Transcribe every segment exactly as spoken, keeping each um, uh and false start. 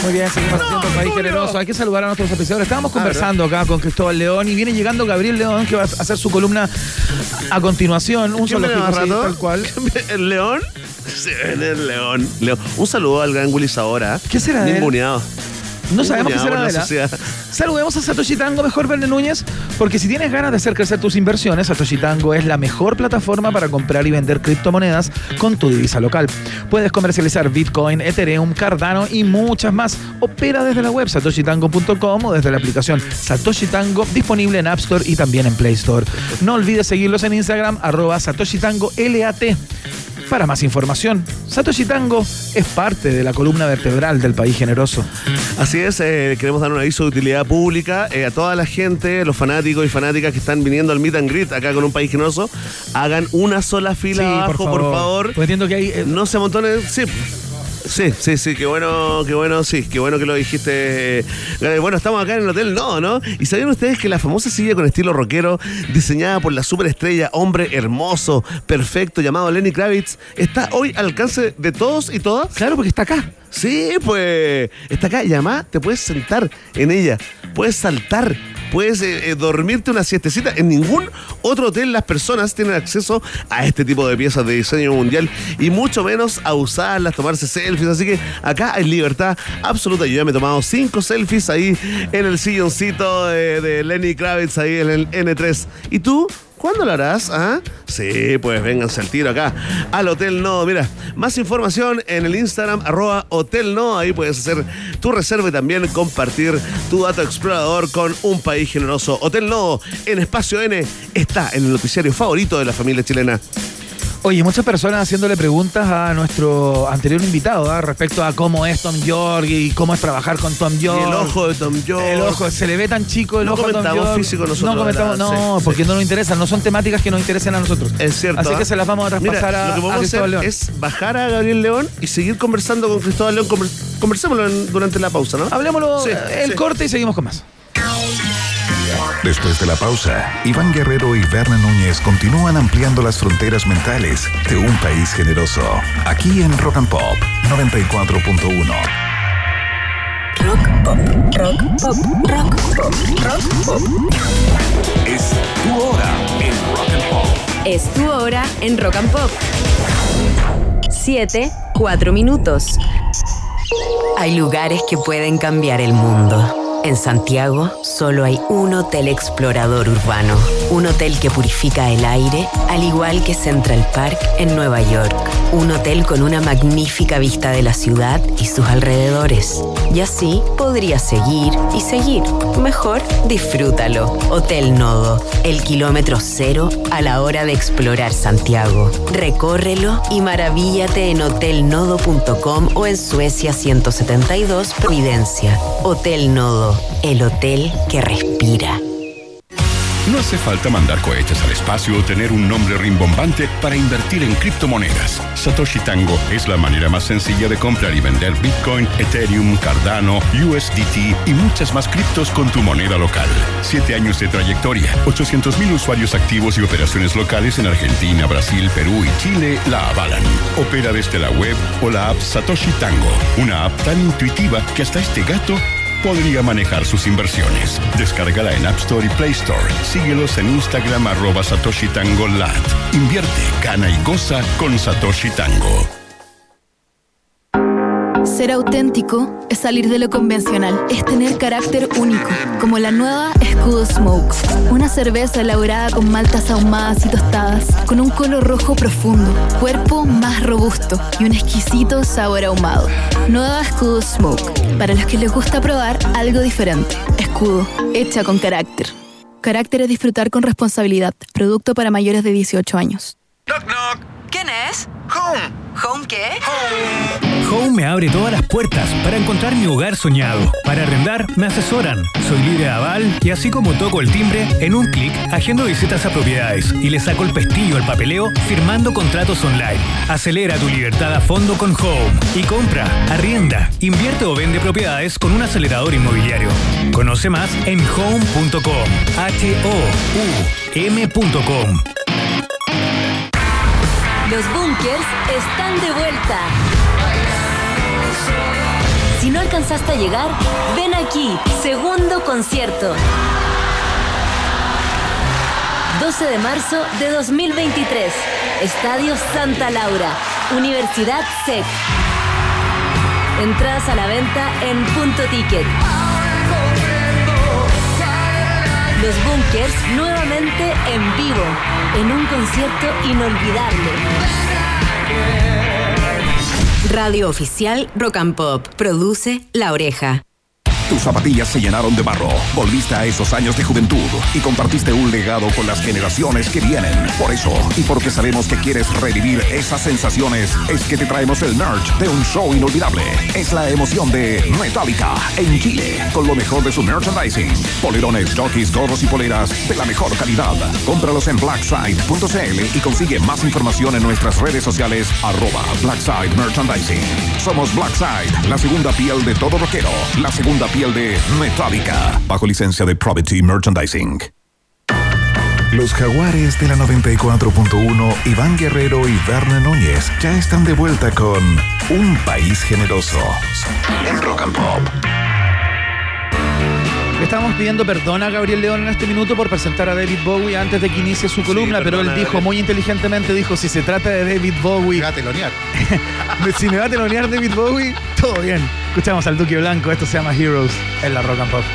Muy bien, seguimos no, haciendo el país Julio. Generoso. Hay que saludar a nuestros auspiciadores. Estábamos conversando acá con Cristóbal León y viene llegando Gabriel León, que va a hacer su columna a continuación. Un solo tal cual. ¿El León? Sí, el León. León. Un saludo al gran Willis ahora. ¿Qué será de él? Ninguneado. No sabemos qué será de la sociedad. Saludemos a Satoshi Tango, mejor Verne Núñez, porque si tienes ganas de hacer crecer tus inversiones, Satoshi Tango es la mejor plataforma para comprar y vender criptomonedas con tu divisa local. Puedes comercializar Bitcoin, Ethereum, Cardano y muchas más. Opera desde la web satoshi tango punto com o desde la aplicación Satoshi Tango, disponible en App Store y también en Play Store. No olvides seguirlos en Instagram, arroba Satoshi Tango L A T. Para más información, Satoshi Tango es parte de la columna vertebral del país generoso. Así es, eh, queremos dar un aviso de utilidad pública eh, a toda la gente, los fanáticos y fanáticas que están viniendo al Meet and Greet acá con un país generoso. Hagan una sola fila sí, abajo, por favor. Por favor. Pues entiendo que hay... Eh, no se amontonen... Sí. Sí, sí, sí, qué bueno, qué bueno, sí, qué bueno que lo dijiste. Bueno, estamos acá en el Hotel Nodo, ¿no? ¿Y sabían ustedes que la famosa silla con estilo rockero, diseñada por la superestrella, hombre hermoso, perfecto, llamado Lenny Kravitz, está hoy al alcance de todos y todas? Claro, porque está acá. Sí, pues, está acá y además te puedes sentar en ella, puedes saltar, puedes eh, eh, dormirte una siestecita. En ningún otro hotel las personas tienen acceso a este tipo de piezas de diseño mundial y mucho menos a usarlas, tomarse selfies. Así que acá hay libertad absoluta. Yo ya me he tomado cinco selfies ahí en el silloncito de, de Lenny Kravitz ahí en el ene tres. ¿Y tú? ¿Cuándo lo harás? ¿Ah? Sí, pues vénganse al tiro acá al Hotel Nodo. Mira, más información en el Instagram, arroba Hotel Nodo. Ahí puedes hacer tu reserva y también compartir tu dato explorador con un país generoso. Hotel Nodo en Espacio N está en el noticiario favorito de la familia chilena. Oye, muchas personas haciéndole preguntas a nuestro anterior invitado, ¿eh? Respecto a cómo es Tom York y cómo es trabajar con Tom York. Y el ojo de Tom York. El ojo, se le ve tan chico el no ojo de Tom York. No comentamos físico nosotros. No comentamos, no, sí, porque sí. no nos interesan, no son temáticas que nos interesen a nosotros. Es cierto. Así ¿eh? que se las vamos a traspasar. Mira, a, lo que vamos a hacer León. Es bajar a Gabriel León y seguir conversando con Cristóbal León. Convers- conversémoslo en, durante la pausa, ¿no? Hablemoslo sí, el sí. corte y seguimos con más. Después de la pausa, Iván Guerrero y Verne Núñez continúan ampliando las fronteras mentales de un país generoso. Aquí en Rock and Pop noventa y cuatro punto uno. Rock Pop, Rock Pop, Rock Pop, Rock Pop. Es tu hora en Rock and Pop. Es tu hora en Rock and Pop. Siete, cuatro minutos. Hay lugares que pueden cambiar el mundo. En Santiago solo hay un hotel explorador urbano, un hotel que purifica el aire, al igual que Central Park en Nueva York. Un hotel con una magnífica vista de la ciudad y sus alrededores. Y así podrías seguir y seguir. Mejor disfrútalo. Hotel Nodo, el kilómetro cero a la hora de explorar Santiago. Recórrelo y maravíllate en hotel nodo punto com o en Suecia ciento setenta y dos Providencia. Hotel Nodo. El hotel que respira. No hace falta mandar cohetes al espacio o tener un nombre rimbombante para invertir en criptomonedas. Satoshi Tango es la manera más sencilla de comprar y vender Bitcoin, Ethereum, Cardano, U S D T y muchas más criptos con tu moneda local. Siete años de trayectoria, ochocientos mil usuarios activos y operaciones locales en Argentina, Brasil, Perú y Chile la avalan. Opera desde la web o la app Satoshi Tango, una app tan intuitiva que hasta este gato podría manejar sus inversiones. Descárgala en App Store y Play Store. Síguelos en Instagram, arroba Satoshi Tango Lat. Invierte, gana y goza con Satoshi Tango. Ser auténtico es salir de lo convencional, es tener carácter único, como la nueva Escudo Smoke, una cerveza elaborada con maltas ahumadas y tostadas, con un color rojo profundo, cuerpo más robusto y un exquisito sabor ahumado. Nueva Escudo Smoke, para los que les gusta probar algo diferente. Escudo, hecha con carácter. Carácter es disfrutar con responsabilidad. Producto para mayores de dieciocho años. Knock, knock. ¿Quién es? Home. ¿Home qué? Home. Home me abre todas las puertas para encontrar mi hogar soñado. Para arrendar, me asesoran. Soy libre de aval y así como toco el timbre, en un clic agendo visitas a propiedades y le saco el pestillo al papeleo firmando contratos online. Acelera tu libertad a fondo con Home y compra, arrienda, invierte o vende propiedades con un acelerador inmobiliario. Conoce más en home punto com. H O U M punto com. Los Bunkers están de vuelta. Si no alcanzaste a llegar, ven aquí, segundo concierto. doce de marzo de dos mil veintitrés, Estadio Santa Laura, Universidad S E C. Entradas a la venta en Punto Ticket. Los Bunkers nuevamente en vivo, en un concierto inolvidable. Radio Oficial Rock and Pop. Produce La Oreja. Tus zapatillas se llenaron de barro. Volviste a esos años de juventud y compartiste un legado con las generaciones que vienen. Por eso, y porque sabemos que quieres revivir esas sensaciones, es que te traemos el merch de un show inolvidable. Es la emoción de Metallica en Chile, con lo mejor de su merchandising. Polerones, jockeys, gorros y poleras de la mejor calidad. Cómpralos en blackside punto c l y consigue más información en nuestras redes sociales arroba Blackside Merchandising. Somos Blackside, la segunda piel de todo rockero, la segunda piel de Metallica, bajo licencia de Probity Merchandising. Los Jaguares de la noventa y cuatro punto uno, Iván Guerrero y Verne Núñez, ya están de vuelta con Un País Generoso en Rock and Pop. Le estamos pidiendo perdón a Gabriel León en este minuto por presentar a David Bowie antes de que inicie su columna, sí, pero él dijo muy inteligentemente, dijo, si se trata de David Bowie... Me va a telonear. Si me va a telonear David Bowie, todo bien. Escuchamos al Duque Blanco, esto se llama Heroes en la Rock and Pop.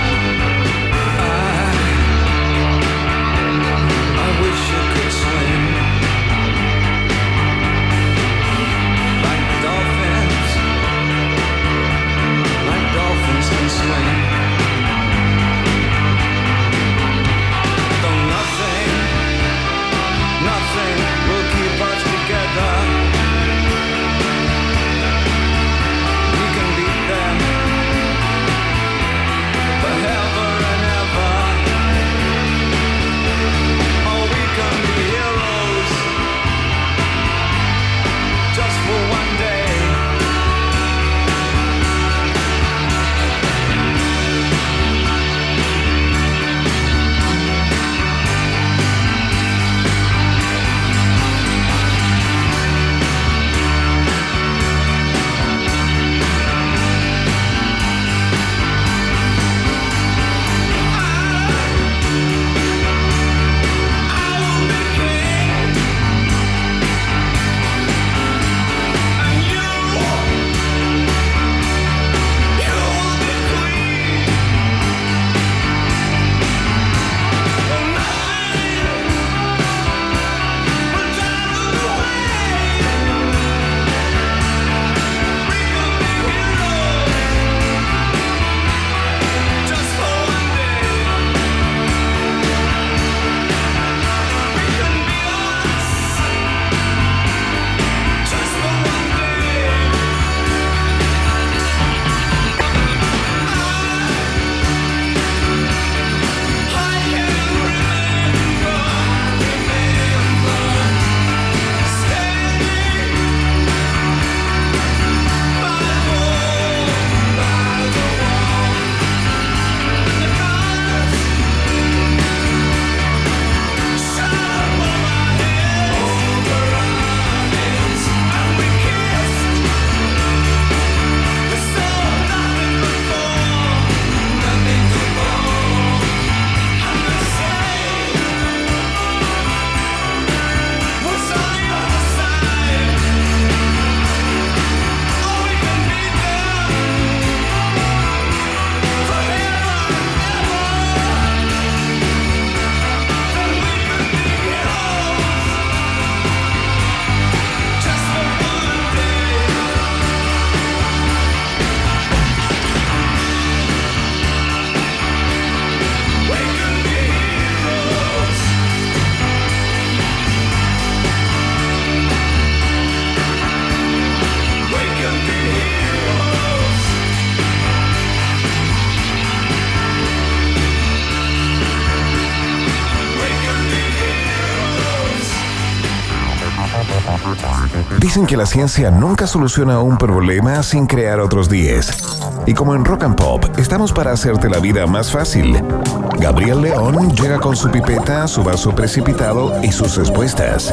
Dicen que la ciencia nunca soluciona un problema sin crear otros diez. Y como en Rock and Pop estamos para hacerte la vida más fácil, Gabriel León llega con su pipeta, su vaso precipitado y sus respuestas.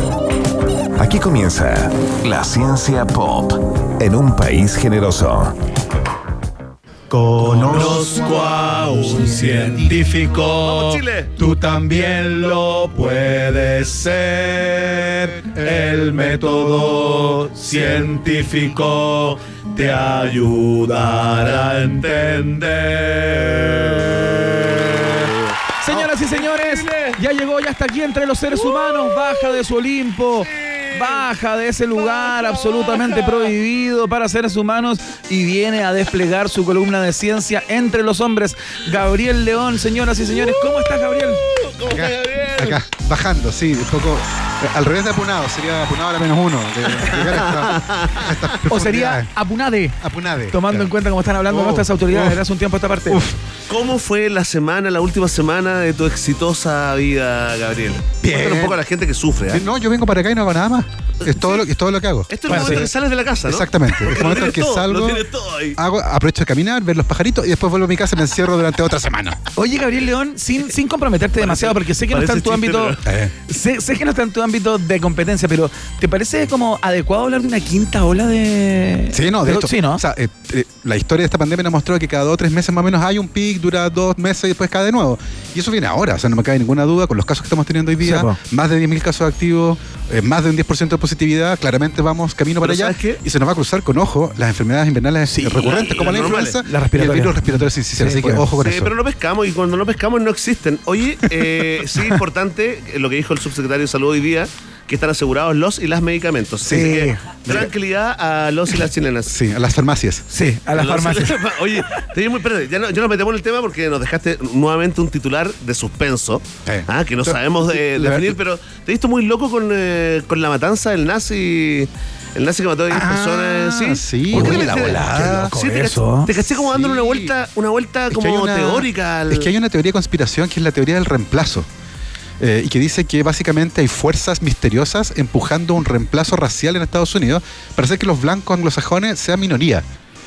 Aquí comienza La Ciencia Pop en un país generoso. Conozco a un científico. ¡Vamos, Chile! Tú también lo puedes ser. El método científico te ayudará a entender. Señoras y señores, ya llegó, ya está aquí entre los seres humanos. Baja de su Olimpo. Baja de ese lugar absolutamente prohibido para seres humanos y viene a desplegar su columna de ciencia entre los hombres. Gabriel León, señoras y señores, ¿cómo estás, Gabriel? ¿Cómo está, Gabriel? Acá, bajando, sí, un poco eh, al revés de apunado, sería apunado a la menos uno. De, de llegar a esta- a estas O sería profundidades. apunade, Apunade. tomando claro. en cuenta cómo están hablando Oh, nuestras autoridades uf. desde hace un tiempo a esta parte. Uf. ¿Cómo fue la semana, la última semana de tu exitosa vida, Gabriel? Bien. Cuéntale un poco a la gente que sufre. ¿eh? Sí, no, yo vengo para acá y no hago nada más. Es todo lo, es todo lo que hago. Esto es el Bueno, momento sí. que sales de la casa, ¿no? Exactamente. Porque Es el lo momento en tienes que todo, lo salgo, tienes todo ahí. hago, aprovecho de caminar, ver los pajaritos y después vuelvo a mi casa y me encierro durante otra semana. Oye, Gabriel León, sin, sin comprometerte demasiado, porque sé que no está en tu parece ámbito. chiste, Eh. Sé, sé que no está en tu ámbito de competencia, pero ¿te parece como adecuado hablar de una quinta ola de. Sí, no, de hecho. Sí, ¿no? O sea, eh, eh, la historia de esta pandemia nos mostró que cada dos o tres meses más o menos hay un pic, dura dos meses y después cae de nuevo. Y eso viene ahora, o sea, no me cabe ninguna duda con los casos que estamos teniendo hoy día. Sí, po. Más de diez mil casos activos, eh, más de un diez por ciento de positividad. Claramente vamos camino para Pero allá. ¿sabes qué? Y se nos va a cruzar con ojo las enfermedades invernales Sí, recurrentes como las la normales, influenza las y el respiratorias. virus respiratorio sincicial. Sí, Así que pues. ojo con Sí, eso. pero no pescamos y cuando no pescamos no existen. Oye, eh, sí, importante eh, lo que dijo el subsecretario de Salud hoy día, que están asegurados los y las medicamentos. Sí. Así que, tranquilidad a los y las chilenas. Sí, a las farmacias. Sí, a las Los- farmacias. Oye, te digo muy espérate, ya no, ya nos metemos en el tema porque nos dejaste nuevamente un titular de suspenso, Sí. ah, que no Yo- sabemos de, la- definir, pero te he visto muy loco con, eh, con la matanza del nazi, el nazi que mató a diez Ah, personas. Sí, sí. ¿Por qué Oye, te- la te- volada. te- Qué sí, loco te, eso. caché- te caché como dándole Sí. una vuelta, una vuelta Es que como hay una- teórica. al- Es que hay una teoría de conspiración que es la teoría del reemplazo. Eh, y que dice que básicamente hay fuerzas misteriosas empujando un reemplazo racial en Estados Unidos para hacer que los blancos anglosajones sean minoría.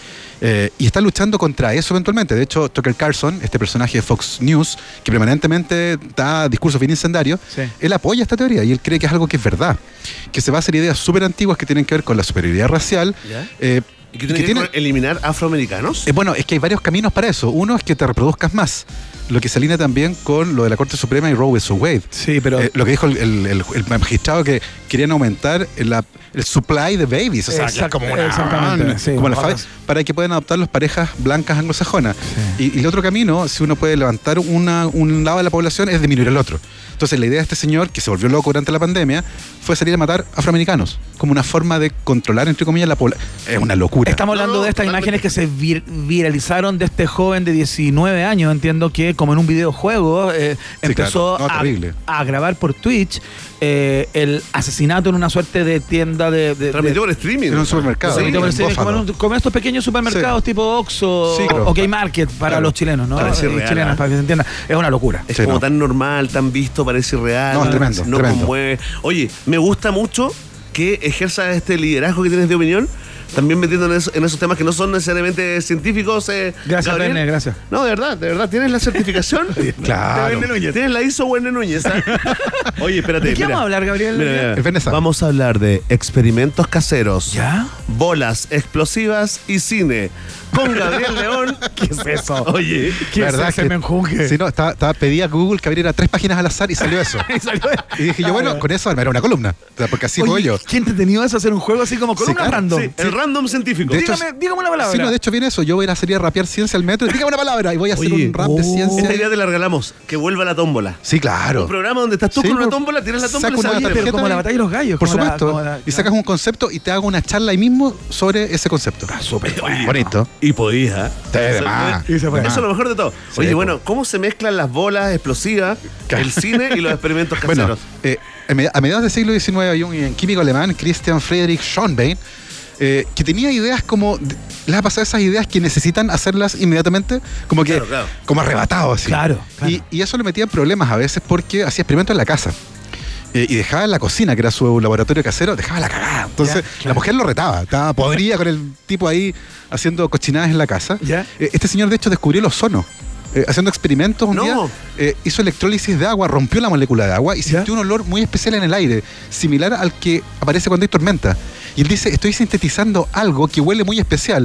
Eh, y está luchando contra eso eventualmente. De hecho, Tucker Carlson, este personaje de Fox News, que permanentemente da discursos bien incendiarios, Sí. él apoya esta teoría y él cree que es algo que es verdad. Que se basa en ideas súper antiguas que tienen que ver con la superioridad racial. ¿Ya? eh, ¿Y qué tiene que ver con eliminar afroamericanos? eh, bueno, es que hay varios caminos para eso. Uno es que te reproduzcas más, lo que se alinea también con lo de la Corte Suprema y Roe versus Wade. Sí, pero. Eh, lo que dijo el, el- el- el magistrado, que querían aumentar la- el supply de babies, o sea, que es Exact- como una- exactamente, sí. como la fa- para que puedan adoptar las parejas blancas anglosajonas. Y, y el otro camino, si uno puede levantar una, un lado de la población, es disminuir el otro. Entonces la idea de este señor, que se volvió loco durante la pandemia, fue salir a matar afroamericanos, como una forma de controlar, entre comillas, la población. Es una locura. Estamos hablando No, no, de estas totalmente. imágenes que se vir- viralizaron de este joven de diecinueve años, entiendo que como en un videojuego eh, empezó claro. No, a, terrible. a grabar por Twitch eh, el asesinato en una suerte de tienda de... de- Transmitió de- por streaming. En un supermercado. Sí, en como, en- Buffalo. como en un- como en estos pequeños supermercados Sí. tipo Oxxo Sí, o claro. OK Market para Claro. los chilenos, ¿no? Parece Eh, irreal, chilenas, ¿eh? para que se entienda. Es una locura. Es Sí, como no. tan normal, tan visto, parece irreal. No, es tremendo, No tremendo. conmueve. Oye, me gusta mucho que ejerzas este liderazgo que tienes de opinión, también metiendo en, eso- en esos temas que no son necesariamente científicos. eh, Gracias, Gabriel. Verne, gracias. No, de verdad, de verdad. ¿Tienes la certificación? Claro. De Verne Núñez. Tienes la I S O Verne Núñez. ¿ah? Oye, espérate. ¿De qué mira. vamos a hablar, Gabriel? Mira, mira. El Verne sabe. Vamos a hablar de experimentos caseros, ¿Ya? bolas explosivas y cine. Con Gabriel León. ¿Qué es eso? Oye, ¿Qué ¿Verdad es ese que- menjunje? Sí, no, estaba, estaba- pedí a Google que abriera tres páginas al azar y salió eso. Y salió- Y dije yo, bueno, con eso era una columna. O sea, porque así Oye, fue yo. qué entretenido es hacer un juego así como con Sí, una claro. random. sí, el random científico. De hecho, dígame, dígame una palabra. Sí, no, de hecho viene eso. Yo voy a ir a salir a rapear ciencia al metro. Dígame una palabra y voy a hacer Oye, un rap de oh. ciencia. Esta idea te la regalamos. Que vuelva la tómbola. Sí, claro. Un programa donde estás tú Sí, con una por- tómbola, tienes la tómbola saco y una sacas Oye, la pero tarjeta como la y- batalla de los gallos. Por como la- supuesto. como la- Y sacas un concepto y te hago una charla ahí mismo sobre ese concepto. súper Bonito. Y podías, ¿eh? Sí, de Eso- más. Y se fue. Eso es lo mejor de todo. Sí, Oye, po. bueno, ¿cómo se mezclan las bolas explosivas, el cine y los experimentos Bueno, caseros? eh, a med- a mediados del siglo diecinueve había un químico alemán, Christian Friedrich Schonbein, eh, que tenía ideas como... de- les ha pasado esas ideas que necesitan hacerlas inmediatamente, como que... Claro, claro. Como arrebatado, así. Claro, claro. Y, y eso le metía en problemas a veces porque hacía experimentos en la casa. Eh, y dejaba en la cocina, que era su laboratorio casero, dejaba la cagada. Entonces, Ya, claro. la mujer lo retaba. Estaba podrida con el tipo ahí haciendo cochinadas en la casa. Ya. Eh, este señor, de hecho, descubrió el ozono. Eh, haciendo experimentos un No. día, eh, hizo electrólisis de agua, rompió la molécula de agua y sintió un olor muy especial en el aire, similar al que aparece cuando hay tormenta. Y él dice, estoy sintetizando algo que huele muy especial.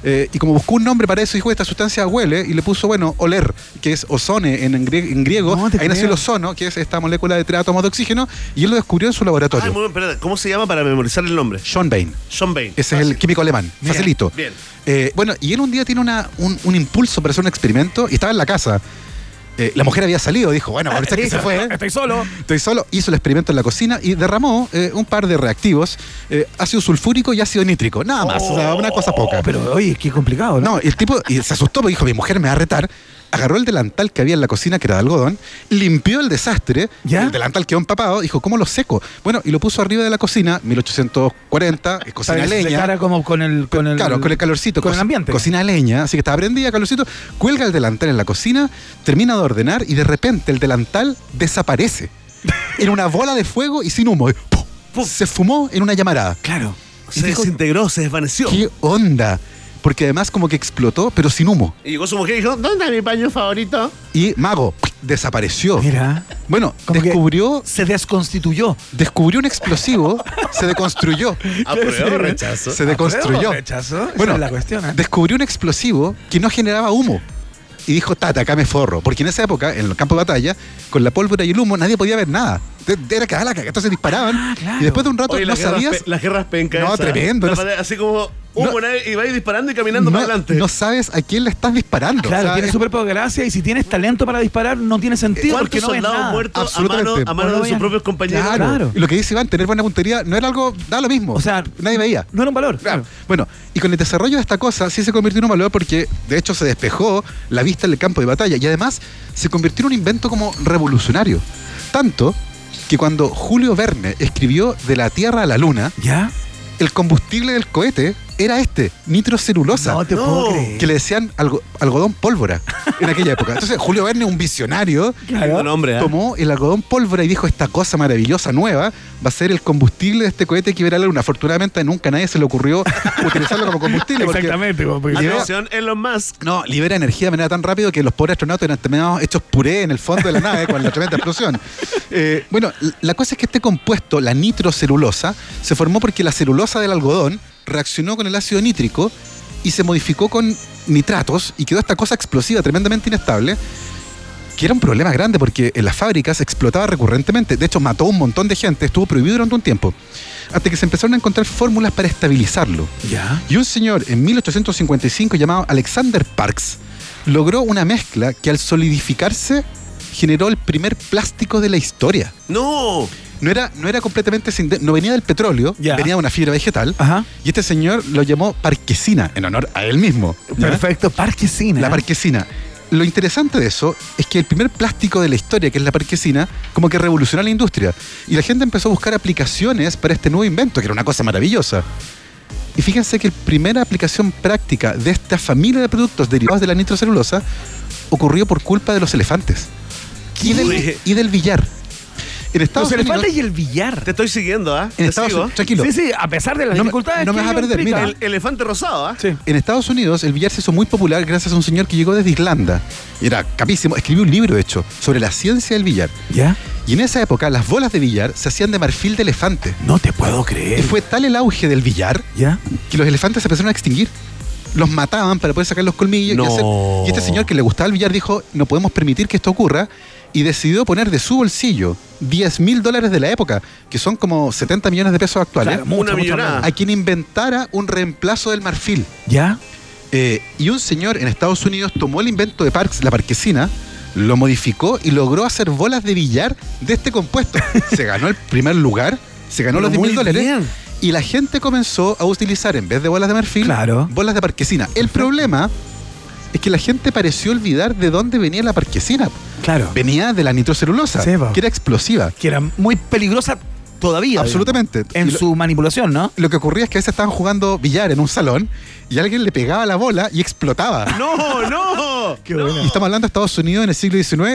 Eh, y como buscó un nombre para eso, dijo, esta sustancia huele, y le puso, bueno, oler, que es ozone en, en grie- en griego. No te Ahí nació el creo. ozono, que es esta molécula de tres átomos de oxígeno, y él lo descubrió en su laboratorio. Ah, muy bien, espérate, ¿cómo se llama para memorizar el nombre? John Bain. Sean Bain. Ese es el químico alemán. Bien, Facilito. bien. Eh, bueno, y él un día tiene una, un, un impulso para hacer un experimento y estaba en la casa. Eh, la mujer había salido, dijo, bueno, ahorita que se fue, ¿eh? Estoy solo. Estoy solo, hizo el experimento en la cocina y derramó eh, un par de reactivos, eh, ácido sulfúrico y ácido nítrico, nada más, o sea, una cosa poca. Pero oye, qué complicado, ¿no? No, y el tipo y se asustó porque dijo, mi mujer me va a retar. Agarró el delantal que había en la cocina, que era de algodón, limpió el desastre, ¿Ya? el delantal quedó empapado, dijo, ¿cómo lo seco? Bueno, y lo puso arriba de la cocina, mil ochocientos cuarenta, eh, cocina Para que se leña. secara como con el, con el... Claro, con el calorcito. Con el co- ambiente. Cocina a leña, así que estaba prendida, calorcito. Cuelga el delantal en la cocina, termina de ordenar y de repente el delantal desaparece. En una bola de fuego y sin humo. ¡Pum! ¡Pum! Se fumó en una llamarada. Claro. Y Se dijo, desintegró, se desvaneció. ¿qué onda? Porque además como que explotó, pero sin humo. Y llegó su mujer y dijo, ¿dónde está mi paño favorito? Y Mago desapareció. Mira. Bueno, Como que descubrió, se desconstituyó. descubrió un explosivo, se deconstruyó. ¿Apruebo o rechazo? Se deconstruyó. ¿Rechazo? Esa Bueno, es la cuestión, ¿eh? descubrió un explosivo que no generaba humo. Y dijo, tata, acá me forro. Porque en esa época, en el campo de batalla, con la pólvora y el humo, nadie podía ver nada. De- de- Era cagada la caga. Entonces disparaban. Ah, claro. Y después de un rato Oye, no las guerras sabías. pe- las guerras pencas. No, esas. tremendo, La no- batalla, así como humo, No- nadie- y vais disparando y caminando No, para adelante. no sabes a quién le estás disparando. Claro, O sea, tiene es- súper poca gracia y si tienes talento para disparar no tiene sentido porque ¿Cuántos no ves soldados nada. muertos a Absolutamente. mano, a mano No lo de sus veían. propios compañeros? Claro. Claro. Y lo que dice Iván, tener buena puntería no era algo, da lo mismo. O sea, nadie veía. No era un valor. Claro. Bueno, y con el desarrollo de esta cosa sí se convirtió en un valor porque de hecho se despejó la vista del campo de batalla y además se convirtió en un invento como revolucionario. Tanto que cuando Julio Verne escribió De la Tierra a la Luna, ¿Ya? el combustible del cohete era este, nitrocelulosa. No te No. puedo creer. Que le decían algo- algodón pólvora en aquella época. Entonces Julio Verne, un visionario, Lindo nombre, ¿eh? tomó el algodón pólvora y dijo, esta cosa maravillosa nueva va a ser el combustible de este cohete que verá la luna. Afortunadamente nunca a nadie se le ocurrió utilizarlo como combustible. porque Exactamente. como- porque- Libera- Atención, Elon Musk. No, libera energía de manera tan rápido que los pobres astronautas eran terminados hechos puré en el fondo de la nave con la tremenda explosión. Eh, bueno, la cosa es que este compuesto, la nitrocelulosa, se formó porque la celulosa del algodón reaccionó con el ácido nítrico y se modificó con nitratos y quedó esta cosa explosiva tremendamente inestable, que era un problema grande porque en las fábricas explotaba recurrentemente. De hecho, mató a un montón de gente, estuvo prohibido durante un tiempo, hasta que se empezaron a encontrar fórmulas para estabilizarlo. ¿Ya? Y un señor en mil ochocientos cincuenta y cinco llamado Alexander Parkes logró una mezcla que al solidificarse generó el primer plástico de la historia. No. No era, no era completamente sin, no venía del petróleo, Ya. venía de una fibra vegetal. Ajá. Y este señor lo llamó parquesina, en honor a él mismo. ¿ya? Perfecto. Parquesina. La parquesina. Lo interesante de eso es que el primer plástico de la historia, que es la parquesina, como que revolucionó la industria. Y la gente empezó a buscar aplicaciones para este nuevo invento, que era una cosa maravillosa. Y fíjense que la primera aplicación práctica de esta familia de productos derivados de la nitrocelulosa ocurrió por culpa de los elefantes. Y del, y del billar. En Estados Los Unidos, elefantes y el billar. Te estoy siguiendo, ¿ah? en Te Estados sigo. Unidos, tranquilo. Sí, sí, a pesar de las No me- dificultades. no me que vas a ello perder, implica. mira. El elefante rosado, ¿ah? Sí. En Estados Unidos el billar se hizo muy popular gracias a un señor que llegó desde Irlanda. Y era capísimo. Escribió un libro, de hecho, sobre la ciencia del billar. ¿Ya? Y en esa época las bolas de billar se hacían de marfil de elefante. No te puedo Y creer. fue tal el auge del billar ¿Ya? que los elefantes se empezaron a extinguir. Los mataban para poder sacar los colmillos. No. Y, hacer- y este señor que le gustaba el billar dijo, no podemos permitir que esto ocurra. Y decidió poner de su bolsillo diez mil dólares de la época, que son como setenta millones de pesos actuales, Claro, mucho, Una mucho millonada. más. a quien inventara un reemplazo del marfil. ¿Ya? Eh, y un señor en Estados Unidos tomó el invento de Parkes, la parquesina, lo modificó y logró hacer bolas de billar de este compuesto. Se ganó el primer lugar, se ganó Pero los diez mil muy dólares. bien. Y la gente comenzó a utilizar, en vez de bolas de marfil, Claro. bolas de parquesina. El problema es que la gente pareció olvidar de dónde venía la parquesina. Claro. Venía de la nitrocelulosa, Sí, po. que era explosiva. Que era muy peligrosa todavía. Absolutamente. digamos, En Y lo- su manipulación, ¿no? Lo que ocurría es que a veces estaban jugando billar en un salón y alguien le pegaba la bola y explotaba. ¡No, no! Qué bueno. Y estamos hablando de Estados Unidos en el siglo diecinueve,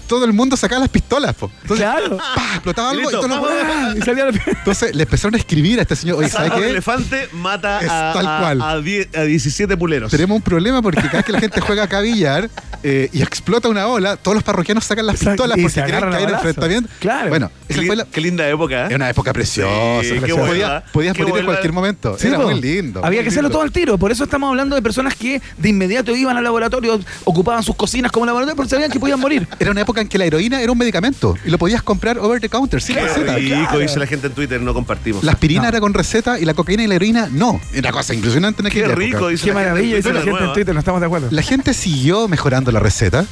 todo el mundo sacaba las pistolas, po. Entonces, Claro. ¡pah! Explotaba algo y Listo. todos los ¡Ah! Y salía la- Entonces le empezaron a escribir a este señor, oye, ¿sabe Un qué? elefante mata Es a, tal a- cual. a die- a diecisiete puleros. Tenemos un problema porque cada vez que la gente juega acá a billar eh, y explota una ola, todos los parroquianos sacan las Exacto, pistolas y porque se creen agarran que a hay un balazos. enfrentamiento. Claro. Bueno, Qué, esa li- fue la, qué linda época, ¿eh? es una época preciosa. Sí, qué preciosa. buena. Podías, podías Qué morir en buena. cualquier momento. Sí, Era po. muy lindo. Había muy que hacerlo lindo. todo al tiro. Por eso estamos hablando de personas que de inmediato iban al laboratorio, ocupaban sus cocinas como laboratorio porque sabían que podían morir. Era una época en que la heroína era un medicamento y lo podías comprar over the counter, sin Qué receta. rico, dice la gente en Twitter, no compartimos. La aspirina No. era con receta y la cocaína y la heroína no. Era una cosa impresionante en Qué aquella rico, época. dice Qué la gente en maravilla, dice Twitter la de gente en nuevo. Twitter, no estamos de acuerdo. La gente siguió mejorando la receta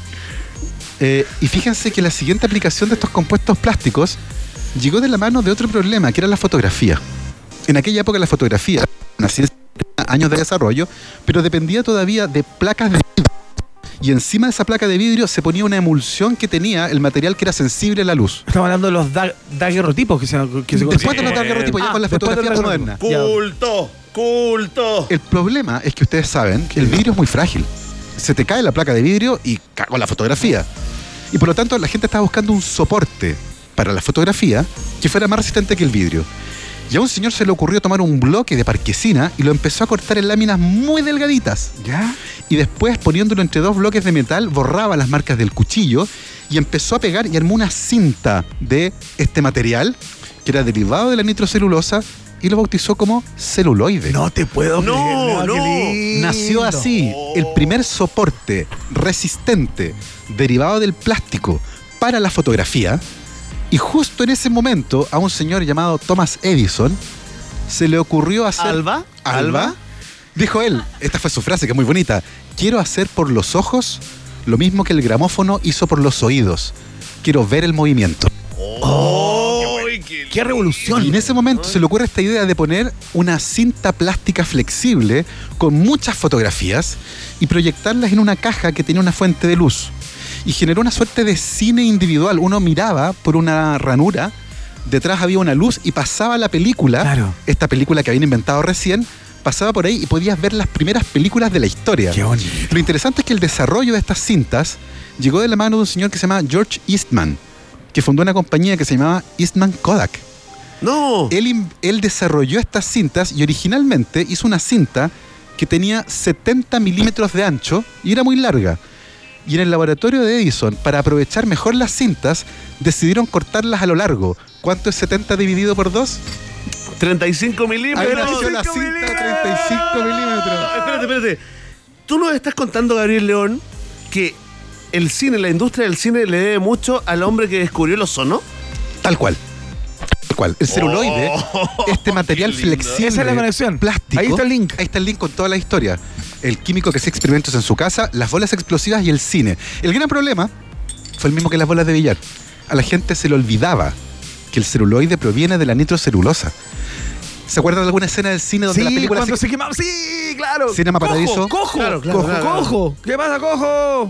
eh, y fíjense que la siguiente aplicación de estos compuestos plásticos llegó de la mano de otro problema, que era la fotografía. En aquella época la fotografía, una ciencia de años de desarrollo, pero dependía todavía de placas de vidrio. Y encima de esa placa de vidrio se ponía una emulsión que tenía el material que era sensible a la luz. Estamos hablando de los da- daguerrotipos que se, que se Después de consiguen. los daguerrotipos, ya Ah, con la después de los fotografía moderna. Culto, culto. El problema es que ustedes saben que el vidrio es muy frágil. Se te cae la placa de vidrio y cagó la fotografía. Y por lo tanto la gente estaba buscando un soporte para la fotografía que fuera más resistente que el vidrio. Y a un señor se le ocurrió tomar un bloque de parquesina y lo empezó a cortar en láminas muy delgaditas. ¿Ya? Y después, poniéndolo entre dos bloques de metal, borraba las marcas del cuchillo y empezó a pegar y armó una cinta de este material que era derivado de la nitrocelulosa y lo bautizó como celuloide. No te puedo No, creer. no. qué lindo. Nació así el primer soporte resistente derivado del plástico para la fotografía. Y justo en ese momento a un señor llamado Thomas Edison se le ocurrió hacer... ¿Alba? Alba. ¿Alba? Dijo él, esta fue su frase que es muy bonita, quiero hacer por los ojos lo mismo que el gramófono hizo por los oídos. Quiero ver el movimiento. Oh, qué, Qué revolución. Y en ese momento se le ocurre esta idea de poner una cinta plástica flexible con muchas fotografías y proyectarlas en una caja que tenía una fuente de luz. Y generó una suerte de cine individual. Uno miraba por una ranura, detrás había una luz y pasaba la película, Claro. esta película que habían inventado recién, pasaba por ahí y podías ver las primeras películas de la historia. Qué bonito. Lo interesante es que el desarrollo de estas cintas llegó de la mano de un señor que se llama George Eastman, que fundó una compañía que se llamaba Eastman Kodak. No. Él, in- él desarrolló estas cintas y originalmente hizo una cinta que tenía setenta milímetros de ancho y era muy larga. Y en el laboratorio de Edison, para aprovechar mejor las cintas, decidieron cortarlas a lo largo. ¿Cuánto es setenta dividido por dos? treinta y cinco milímetros. Ahí nació la cinta treinta y cinco milímetros. Espérate, espérate. Tú nos estás contando, Gabriel León, que el cine, la industria del cine le debe mucho al hombre que descubrió el ozono. Tal cual. Tal cual. El celuloide, Oh, este material qué lindo. flexible, Esa es la conexión. plástico. Ahí está el link. Ahí está el link con toda la historia. El químico que hacía experimentos en su casa, las bolas explosivas y el cine. El gran problema fue el mismo que las bolas de billar. A la gente se le olvidaba que el celuloide proviene de la nitrocelulosa. ¿Se acuerdan de alguna escena del cine donde Sí, la película cuando se... se quemaba. Sí, claro. Cinema Cojo, Paradiso. Cojo, Claro, claro, cojo, claro. cojo. ¿Qué pasa, cojo?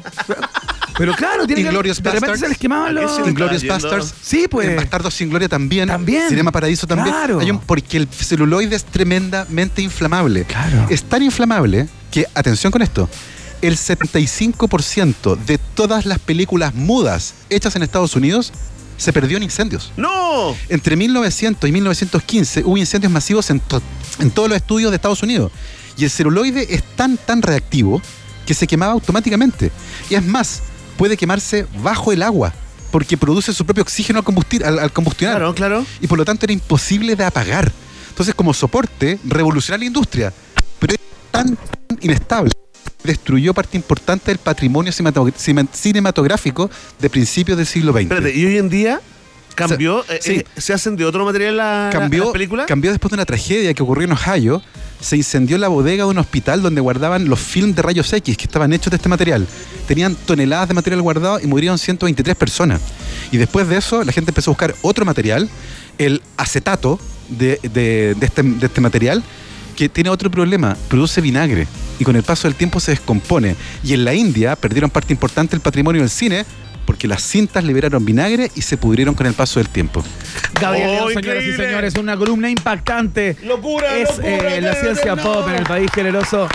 Pero claro, tiene Inglorious que. De repente Bastards. se les quemaban ¿A qué los. se le Inglorious está yendo? Bastards. Sí, pues. En Bastardos sin Gloria también. También. Cinema Paradiso también. Claro. Hay un, porque el celuloide es tremendamente inflamable. Claro. Es tan inflamable que, atención con esto, el setenta y cinco por ciento de todas las películas mudas hechas en Estados Unidos se perdió en incendios. ¡No! Entre mil novecientos y mil novecientos quince hubo incendios masivos en, to- en todos los estudios de Estados Unidos. Y el celuloide es tan, tan reactivo que se quemaba automáticamente. Y es más, puede quemarse bajo el agua porque produce su propio oxígeno al, combustir, al, al combustionar. Claro, claro. Y por lo tanto era imposible de apagar. Entonces, como soporte, revolucionó la industria. Pero es tan, tan inestable. Destruyó parte importante del patrimonio cinematog- cine- cinematográfico de principios del siglo veinte. Espérate, ¿y hoy en día cambió? O sea, eh, sí. eh, ¿Se hacen de otro material la, cambió, las películas? cambió después de una tragedia que ocurrió en Ohio. Se incendió la bodega de un hospital donde guardaban los films de rayos X que estaban hechos de este material. Tenían toneladas de material guardado y murieron ciento veintitrés personas. Y después de eso, la gente empezó a buscar otro material, el acetato de, de- de este, de este material, que tiene otro problema, produce vinagre y con el paso del tiempo se descompone. Y en la India perdieron parte importante del patrimonio del cine porque las cintas liberaron vinagre y se pudrieron con el paso del tiempo. Gabriel León, ¡Oh, señoras y increíble! señores, una columna impactante. ¡Locura, Es locura! eh, la no, ciencia no. pop en el país generoso.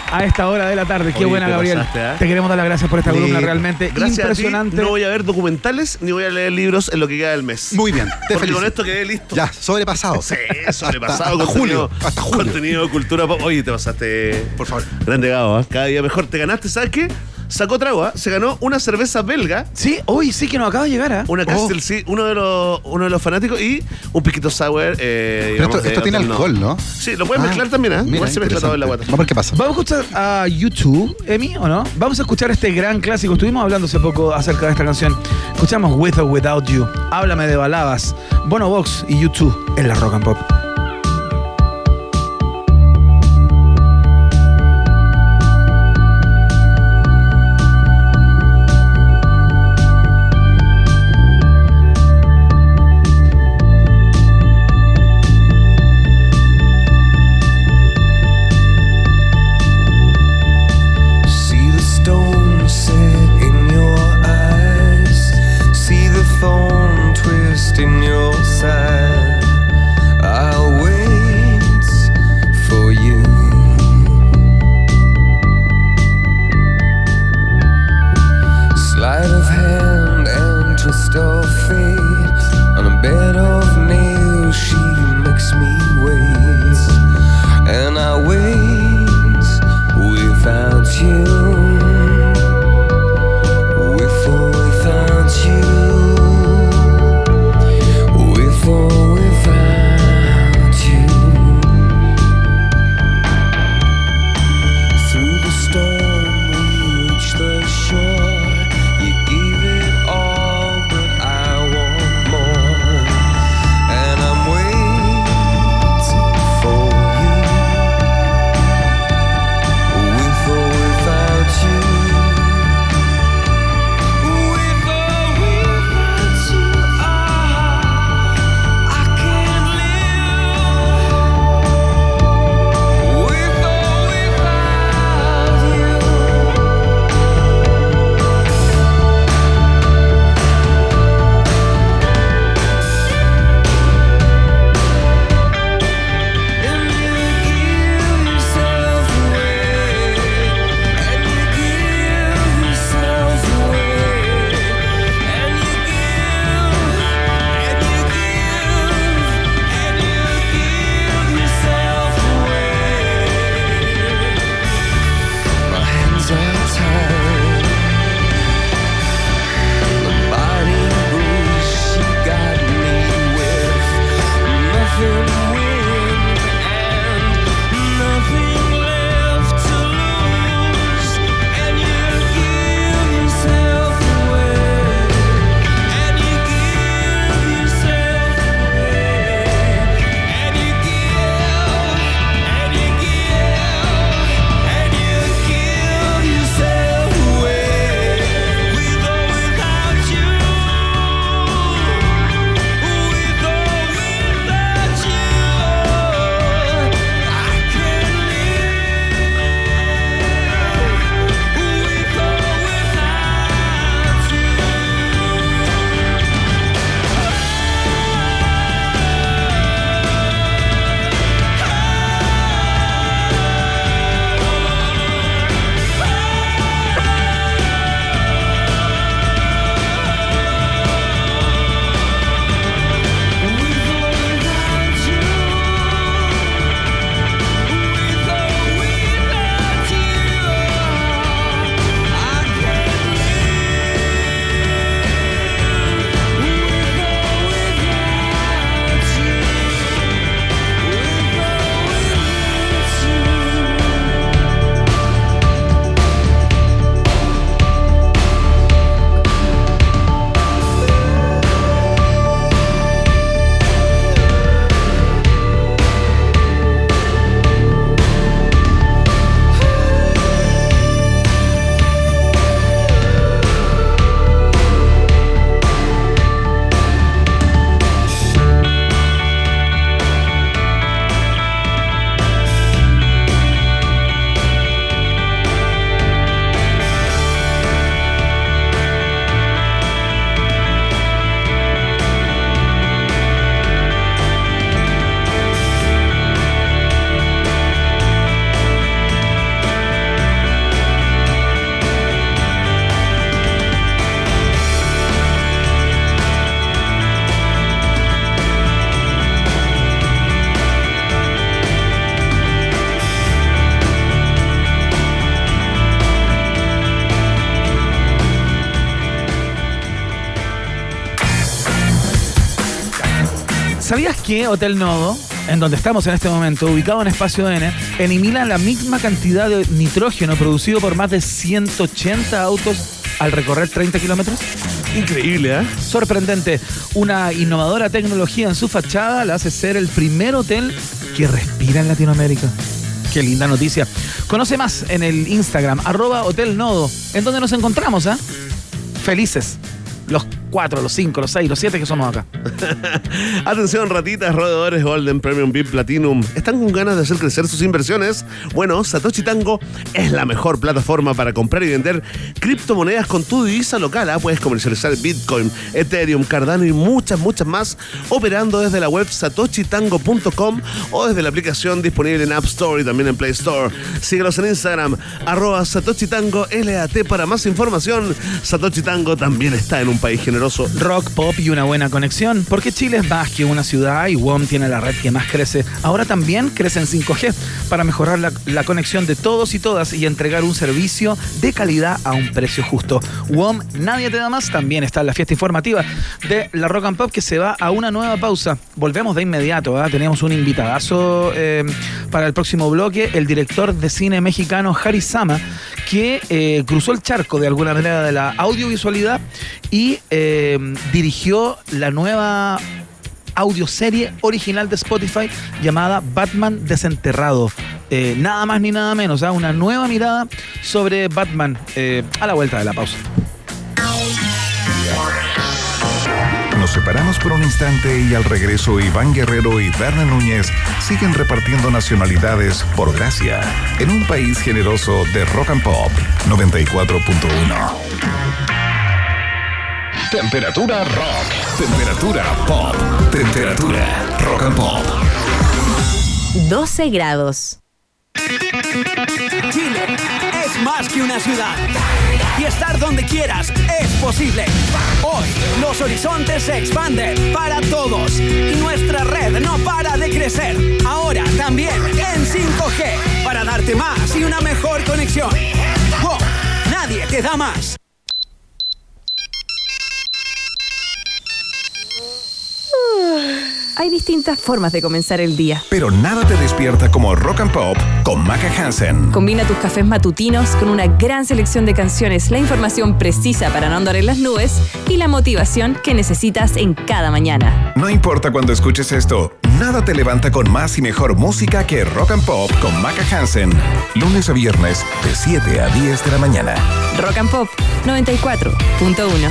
a esta hora de la tarde. Qué Oye, buena, te Gabriel. pasaste, ¿eh? Te queremos dar las gracias por esta Sí, columna realmente gracias impresionante. A ti, no voy a ver documentales ni voy a leer libros en lo que queda del mes. Muy bien, te Porque felicito. con esto quedé listo. Ya, sobrepasado. Sí, sobrepasado. Hasta- hasta contenido, julio, hasta julio. Contenido, cultura pop. Oye, te pasaste. Por favor. Grande Gabo, ¿eh? Cada día mejor. Te ganaste, ¿sabes qué? Sacó trago, ¿eh? Se ganó una cerveza belga. Sí, hoy sí que nos acaba de llegar, ¿ah? Una Castle, sí, uno de los uno de los fanáticos y un piquito sour. Eh, Pero digamos, esto, de esto tiene Hotel alcohol, ¿no? Sí, lo puedes Ah, mezclar también, ¿eh? mira, Igual se mezcla todo en la guata. interesante. Vamos a ver qué pasa. Vamos a escuchar a YouTube, Emi, ¿o no? Vamos a escuchar este gran clásico. Estuvimos hablando hace poco acerca de esta canción. Escuchamos With or Without You. Háblame de baladas. Bono Vox y YouTube en la Rock and Pop. See the stone set in your eyes. See the thorn twist in your side. I'll wait for you. Sleight of hand and twist of fate. On a bed of nails, she makes me wait. And I wait without you. With or without you. ¿Sabías que Hotel Nodo, en donde estamos en este momento, ubicado en Espacio N, elimina la misma cantidad de nitrógeno producido por más de ciento ochenta autos al recorrer treinta kilómetros? Increíble, ¿eh? Sorprendente. Una innovadora tecnología en su fachada la hace ser el primer hotel que respira en Latinoamérica. Qué linda noticia. Conoce más en el Instagram, arroba Hotel Nodo, en donde nos encontramos, ¿eh? Felices. Los cuatro, los cinco, los seis, los siete que somos acá. Atención, ratitas, roedores Golden Premium V I P Platinum. ¿Están con ganas de hacer crecer sus inversiones? Bueno, Satoshi Tango es la mejor plataforma para comprar y vender criptomonedas con tu divisa local. ¿eh? Puedes comercializar Bitcoin, Ethereum, Cardano y muchas, muchas más operando desde la web satoshi tango punto com o desde la aplicación disponible en App Store y también en Play Store. Síguenos en Instagram, arroba Satoshi Tango L A T para más información. Satoshi Tango también está en un país generoso. Rock, pop y una buena conexión, porque Chile es más que una ciudad y W O M tiene la red que más crece. Ahora también crece en cinco G para mejorar la, la conexión de todos y todas y entregar un servicio de calidad a un precio justo. W O M, nadie te da más, también está en la fiesta informativa de la Rock and Pop que se va a una nueva pausa. Volvemos de inmediato, ¿eh? Tenemos un invitadazo eh, para el próximo bloque, el director de cine mexicano Harry Sama, que eh, cruzó el charco de alguna manera de la audiovisualidad y eh, dirigió la nueva audioserie original de Spotify llamada Batman Desenterrado. Eh, nada más ni nada menos, ¿eh? Una nueva mirada sobre Batman eh, a la vuelta de la pausa. Nos separamos por un instante y al regreso Iván Guerrero y Berna Núñez siguen repartiendo nacionalidades por gracia en un país generoso de Rock and Pop noventa y cuatro punto uno. Temperatura rock. Temperatura pop. Temperatura rock and pop. doce grados. Chile es más que una ciudad. Y estar donde quieras es posible. Hoy los horizontes se expanden para todos. Y nuestra red no para de crecer. Ahora también en cinco G. Para darte más y una mejor conexión. Wow, nadie te da más. Hay distintas formas de comenzar el día. Pero nada te despierta como Rock and Pop con Maca Hansen. Combina tus cafés matutinos con una gran selección de canciones, la información precisa para no andar en las nubes y la motivación que necesitas en cada mañana. No importa cuando escuches esto, nada te levanta con más y mejor música que Rock and Pop con Maca Hansen. Lunes a viernes de siete a diez de la mañana. Rock and Pop noventa y cuatro punto uno.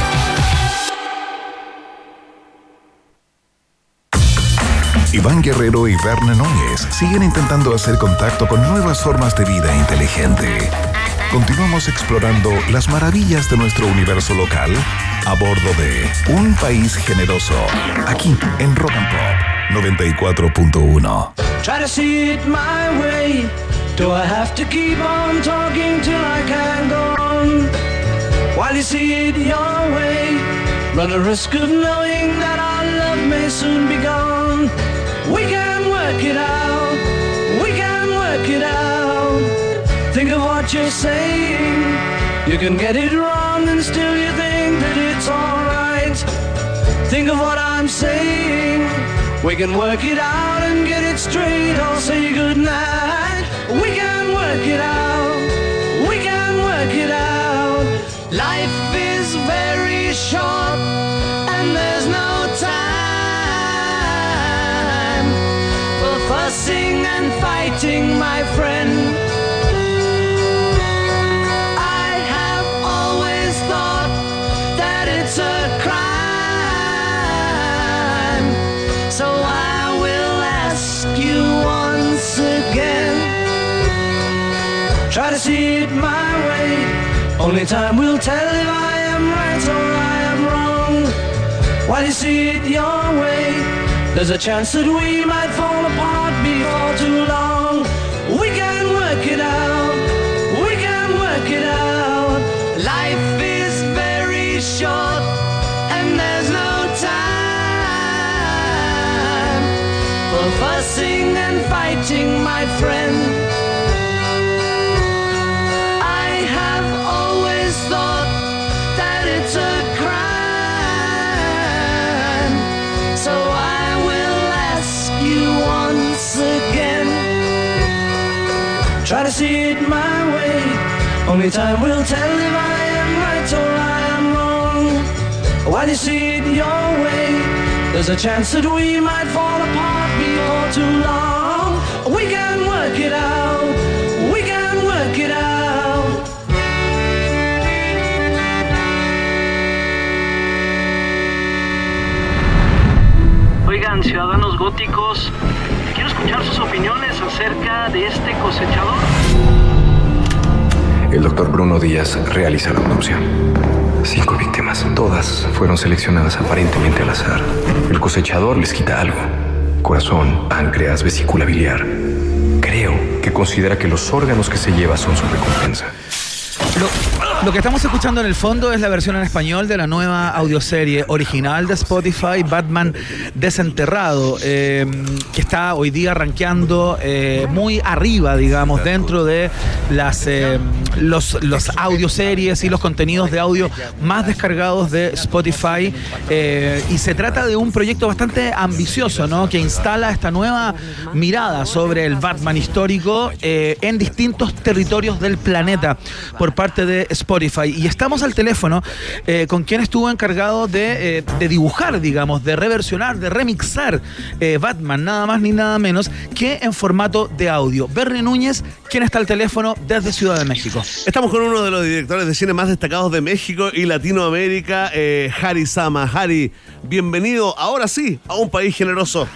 Iván Guerrero y Berna Núñez siguen intentando hacer contacto con nuevas formas de vida inteligente. Continuamos explorando las maravillas de nuestro universo local a bordo de Un País Generoso, aquí en Rock and Pop noventa y cuatro punto uno. Try to see it my way. Do I have to keep on talking till I can go on? While you see it your way, run a risk of knowing that our love may soon be gone. We can work it out, we can work it out. Think of what you're saying. You can get it wrong and still you think that it's alright. Think of what I'm saying. We can work it out and get it straight. I'll say goodnight. We can work it out, we can work it out. Life is very short and there's no time fussing and fighting, my friend. I have always thought that it's a crime, so I will ask you once again. Try to see it my way. Only time will tell if I am right or I am wrong. While you see it your way, there's a chance that we might fall apart before too long. We can work it out, we can work it out. Life is very short and there's no time for fussing and fighting, my friend. I have always thought that it's a crime, so I will see it my way. Only time will tell if I am right or I am wrong. While you see it your way, there's a chance that we might fall apart before too long. We can work it out, we can work it out. Oigan, ciudadanos góticos, quiero escuchar sus opiniones acerca de este cosechador. El doctor Bruno Díaz realiza la autopsia. Cinco víctimas, todas fueron seleccionadas aparentemente al azar. El cosechador les quita algo: corazón, páncreas, vesícula biliar. Creo que considera que los órganos que se lleva son su recompensa. Lo, lo que estamos escuchando en el fondo es la versión en español de la nueva audioserie original de Spotify, Batman Desenterrado, eh, que está hoy día rankeando eh, muy arriba, digamos, dentro de las eh, los, los audioseries y los contenidos de audio más descargados de Spotify. Eh, y se trata de un proyecto bastante ambicioso, ¿no?, que instala esta nueva mirada sobre el Batman histórico eh, en distintos territorios del planeta por parte de Spotify. Y estamos al teléfono eh, con quien estuvo encargado de, eh, de dibujar, digamos, de reversionar, de remixar eh, Batman, nada más ni nada menos que en formato de audio. Bernie Núñez, quien está al teléfono desde Ciudad de México. Estamos con uno de los directores de cine más destacados de México y Latinoamérica, eh, Harry Sama. Harry, bienvenido, ahora sí, a Un País Generoso.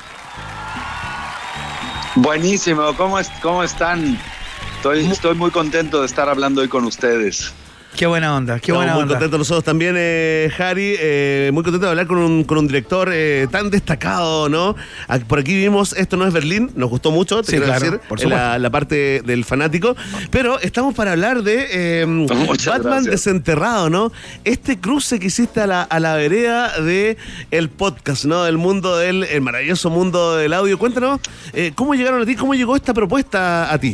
Buenísimo, ¿cómo, es, cómo están? Estoy, estoy muy contento de estar hablando hoy con ustedes. Qué buena onda, qué no, buena muy onda. Muy contentos nosotros también, eh, Harry. Eh, muy contento de hablar con un, con un director eh, tan destacado, ¿no? Por aquí vimos Esto no es Berlín, nos gustó mucho, te sí, quiero claro, decir, por la, la parte del fanático. Pero estamos para hablar de eh, Batman gracias. Desenterrado, ¿no? Este cruce que hiciste a la, a la vereda de el podcast, ¿no? Del mundo del el maravilloso mundo del audio. Cuéntanos, eh, ¿cómo llegaron a ti? ¿Cómo llegó esta propuesta a ti?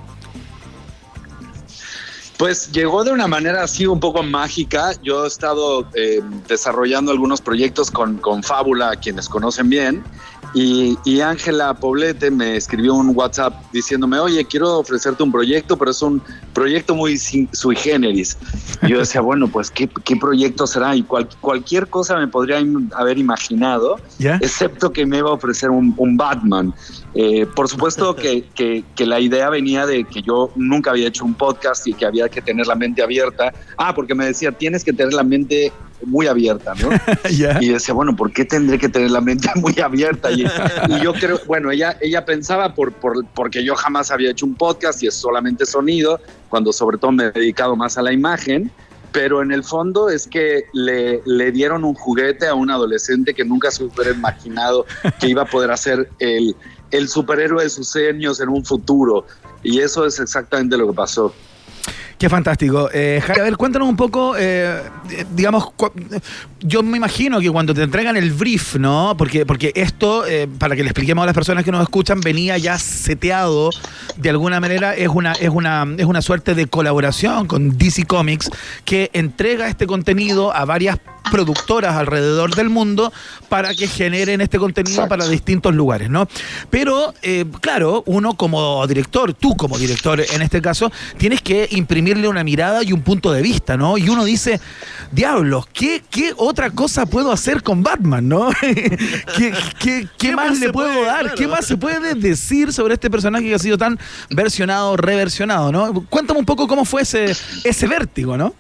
Pues llegó de una manera así un poco mágica. Yo he estado eh, desarrollando algunos proyectos con, con Fábula, quienes conocen bien, y, y Ángela Poblete me escribió un WhatsApp diciéndome, oye, quiero ofrecerte un proyecto, pero es un proyecto muy sui generis. Y yo decía, bueno, pues, ¿qué, qué proyecto será? Y cual, cualquier cosa me podría im- haber imaginado, ¿yeah? Excepto que me iba a ofrecer un, un Batman. Eh, por supuesto que, que, que la idea venía de que yo nunca había hecho un podcast y que había que tener la mente abierta. Ah, porque me decía, tienes que tener la mente muy abierta, ¿no? Yeah. Y decía, bueno, ¿por qué tendré que tener la mente muy abierta? Y, y yo creo, bueno, ella, ella pensaba por, por, porque yo jamás había hecho un podcast y es solamente sonido, cuando sobre todo me he dedicado más a la imagen. Pero en el fondo es que le, le dieron un juguete a un adolescente que nunca se hubiera imaginado que iba a poder hacer el, el superhéroe de sus sueños en un futuro. Y eso es exactamente lo que pasó. Qué fantástico. Eh, Harry, a ver, cuéntanos un poco, eh, digamos, cu- yo me imagino que cuando te entregan el brief, ¿no? Porque, porque esto, eh, para que le expliquemos a las personas que nos escuchan, venía ya seteado, de alguna manera, es una, es una, es una suerte de colaboración con D C Comics que entrega este contenido a varias productoras alrededor del mundo para que generen este contenido Exacto. para distintos lugares, ¿no? Pero, eh, claro, uno como director, tú como director en este caso, tienes que imprimirle una mirada y un punto de vista, ¿no? Y uno dice, diablos, ¿qué, qué otra cosa puedo hacer con Batman, ¿no? ¿Qué, qué, qué, ¿Qué más, más le puedo puede, dar? Claro. ¿Qué más se puede decir sobre este personaje que ha sido tan versionado, reversionado, ¿no? Cuéntame un poco cómo fue ese, ese vértigo, ¿no?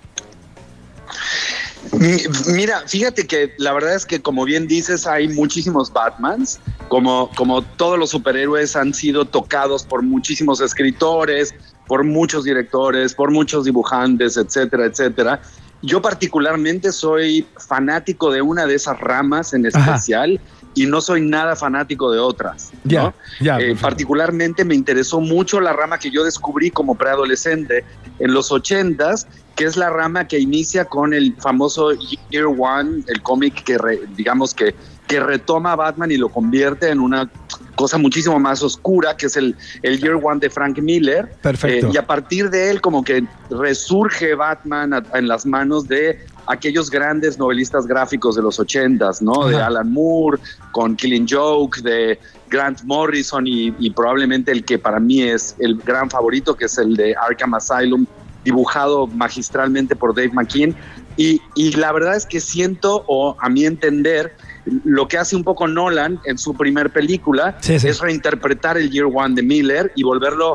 Mira, fíjate que la verdad es que, como bien dices, hay muchísimos Batmans, como, como todos los superhéroes han sido tocados por muchísimos escritores, por muchos directores, por muchos dibujantes, etcétera, etcétera. Yo particularmente soy fanático de una de esas ramas en especial. Ajá. Y no soy nada fanático de otras, ¿no? Yeah, yeah, eh, particularmente me interesó mucho la rama que yo descubrí como preadolescente en los ochentas, que es la rama que inicia con el famoso Year One, el cómic que re, digamos que, que retoma a Batman y lo convierte en una cosa muchísimo más oscura, que es el, el Year One de Frank Miller. Perfecto. Eh, y a partir de él como que resurge Batman a, en las manos de aquellos grandes novelistas gráficos de los ochentas, ¿no? Ajá. De Alan Moore, con Killing Joke, de Grant Morrison y, y probablemente el que para mí es el gran favorito, que es el de Arkham Asylum, dibujado magistralmente por Dave McKean. Y, y la verdad es que siento, o a mi entender, lo que hace un poco Nolan en su primer película sí, sí. es reinterpretar el Year One de Miller y volverlo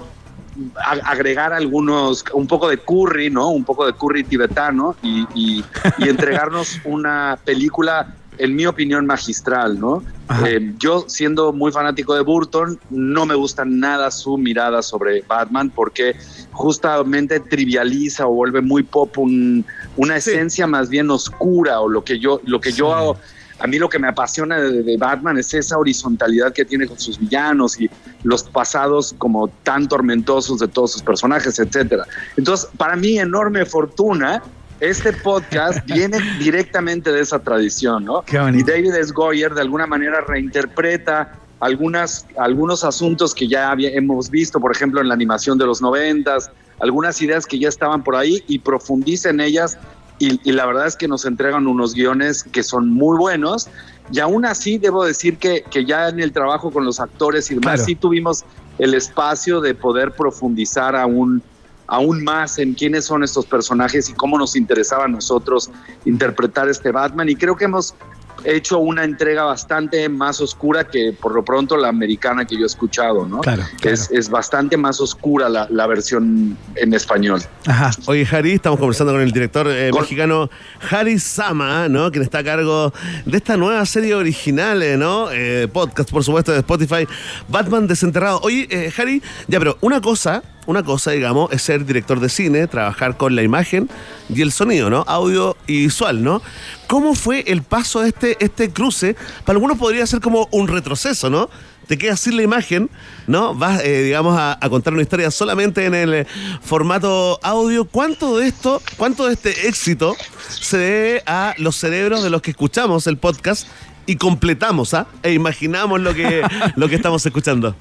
a agregar algunos, un poco de curry, ¿no? Un poco de curry tibetano y, y, y entregarnos una película, en mi opinión, magistral, ¿no? Eh, yo, siendo muy fanático de Burton, no me gusta nada su mirada sobre Batman porque justamente trivializa o vuelve muy pop un, una esencia sí. más bien oscura, o lo que yo, lo que sí. yo hago. A mí lo que me apasiona de, de Batman es esa horizontalidad que tiene con sus villanos y los pasados como tan tormentosos de todos sus personajes, etcétera. Entonces, para mí, enorme fortuna, este podcast viene directamente de esa tradición, ¿no? Y David S. Goyer, de alguna manera, reinterpreta algunas, algunos asuntos que ya había, hemos visto, por ejemplo, en la animación de los noventas, algunas ideas que ya estaban por ahí y profundiza en ellas. Y, y la verdad es que nos entregan unos guiones que son muy buenos, y aún así debo decir que, que ya en el trabajo con los actores y demás claro. sí tuvimos el espacio de poder profundizar aún, aún más en quiénes son estos personajes y cómo nos interesaba a nosotros interpretar este Batman, y creo que hemos hecho una entrega bastante más oscura que por lo pronto la americana que yo he escuchado, ¿no? Claro, claro. Es, es bastante más oscura la, la versión en español. Ajá. Oye, Harry, estamos conversando con el director eh, con... mexicano Harry Sama, ¿no? Quien está a cargo de esta nueva serie original, ¿no? Eh, podcast, por supuesto, de Spotify, Batman Desenterrado. Oye, eh, Harry, ya, pero una cosa... Una cosa, digamos, es ser director de cine, trabajar con la imagen y el sonido, ¿no? Audio y visual, ¿no? ¿Cómo fue el paso de este, este cruce? Para algunos podría ser como un retroceso, ¿no? Te quedas sin la imagen, ¿no? Vas, eh, digamos, a, a contar una historia solamente en el eh, formato audio. ¿Cuánto de esto, cuánto de este éxito se debe a los cerebros de los que escuchamos el podcast y completamos, ¿ah? E imaginamos lo que, lo que estamos escuchando?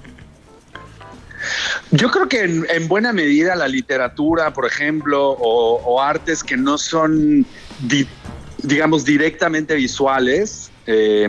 Yo creo que en, en buena medida la literatura, por ejemplo, o, o artes que no son, di, digamos, directamente visuales, eh,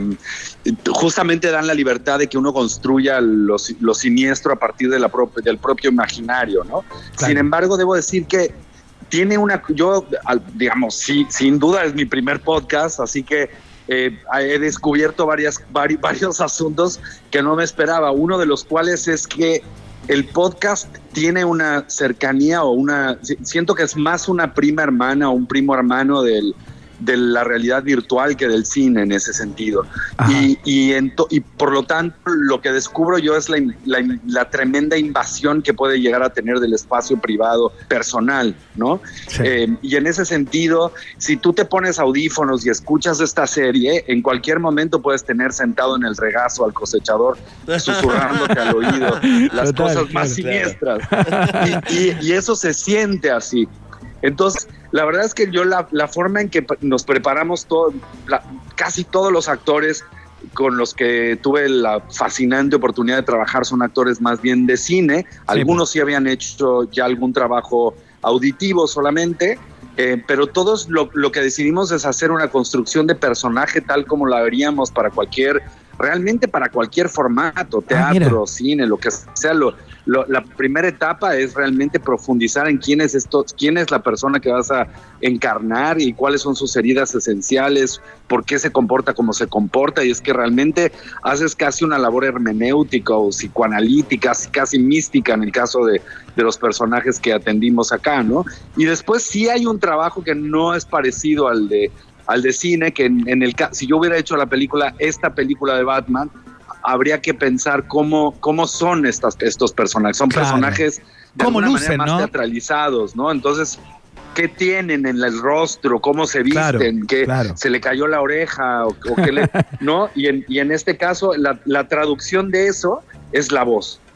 justamente dan la libertad de que uno construya lo, lo siniestro a partir de la pro, del propio imaginario, ¿no? Claro. Sin embargo, debo decir que tiene una, yo, digamos, sí, sin duda es mi primer podcast, así que eh, he descubierto varias, vari, varios asuntos que no me esperaba. Uno de los cuales es que el podcast tiene una cercanía o una... Siento que es más una prima hermana o un primo hermano del, de la realidad virtual que del cine en ese sentido. Y, y, en to, y por lo tanto lo que descubro yo es la, la, la tremenda invasión que puede llegar a tener del espacio privado personal, ¿no? Sí. Eh, y en ese sentido, si tú te pones audífonos y escuchas esta serie, en cualquier momento puedes tener sentado en el regazo al cosechador susurrándote al oído las Total, cosas más claro, siniestras. Claro. Y, y, y eso se siente así. Entonces, la verdad es que yo la, la forma en que nos preparamos todo, la, casi todos los actores con los que tuve la fascinante oportunidad de trabajar son actores más bien de cine. Sí, algunos pues. sí habían hecho ya algún trabajo auditivo solamente, eh, pero todos lo, lo que decidimos es hacer una construcción de personaje tal como la veríamos para cualquier, realmente para cualquier formato, teatro, ah, cine, lo que sea. Lo, lo, la primera etapa es realmente profundizar en quién es esto, quién es la persona que vas a encarnar y cuáles son sus heridas esenciales, por qué se comporta como se comporta, y es que realmente haces casi una labor hermenéutica o psicoanalítica, casi mística en el caso de, de los personajes que atendimos acá, ¿no? Y después sí hay un trabajo que no es parecido al de al de cine, que en, en el si yo hubiera hecho la película, esta película de Batman, habría que pensar cómo, cómo son estas, estos personajes. Son claro. personajes de alguna lucen, manera más ¿no? teatralizados, ¿no? Entonces, ¿qué tienen en el rostro? ¿Cómo se visten? Claro, ¿Qué claro. se le cayó la oreja? ¿O, o qué le, ¿no? Y en, y en este caso, la, la traducción de eso es la voz.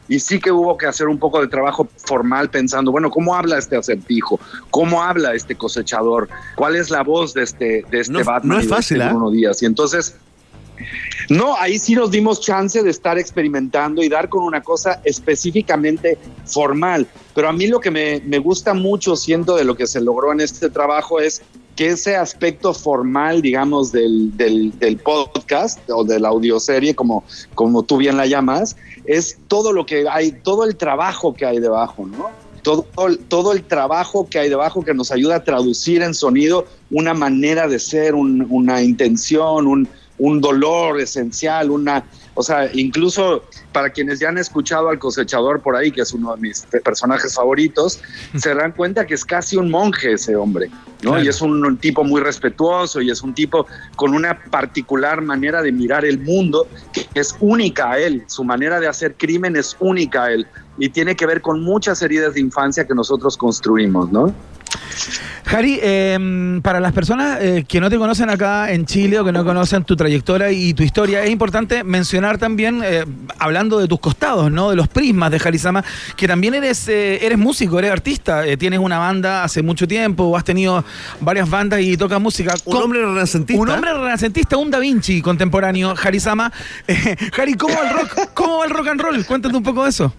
y sí que hubo que hacer un poco de trabajo formal pensando, bueno, ¿cómo habla este acertijo? ¿Cómo habla este cosechador? ¿Cuál es la voz de este, de este no, Batman? No es fácil, ¿eh? Bruno Díaz. Y entonces, no, ahí sí nos dimos chance de estar experimentando y dar con una cosa específicamente formal. Pero a mí lo que me, me gusta mucho, siento, de lo que se logró en este trabajo es que ese aspecto formal, digamos, del, del, del podcast o de la audioserie, como, como tú bien la llamas, es todo lo que hay, todo el trabajo que hay debajo, ¿no? Todo, todo el trabajo que hay debajo que nos ayuda a traducir en sonido una manera de ser, un, una intención, un, un dolor esencial, una... O sea, incluso para quienes ya han escuchado al cosechador por ahí, que es uno de mis personajes favoritos, se dan cuenta que es casi un monje ese hombre, ¿no? Claro. Y es un, un tipo muy respetuoso y es un tipo con una particular manera de mirar el mundo que es única a él. Su manera de hacer crimen es única a él y tiene que ver con muchas heridas de infancia que nosotros construimos, ¿no? Jari, eh, para las personas eh, que no te conocen acá en Chile o que no conocen tu trayectoria y tu historia, es importante mencionar también, eh, hablando de tus costados, ¿no? De los prismas de Harisama, que también eres, eh, eres músico, eres artista, eh, tienes una banda hace mucho tiempo, has tenido varias bandas y tocas música. Un hombre renacentista. Un hombre renacentista, un Da Vinci contemporáneo, Harisama. Eh, Jari, ¿cómo va el rock? ¿Cómo va el rock and roll? Cuéntate un poco de eso.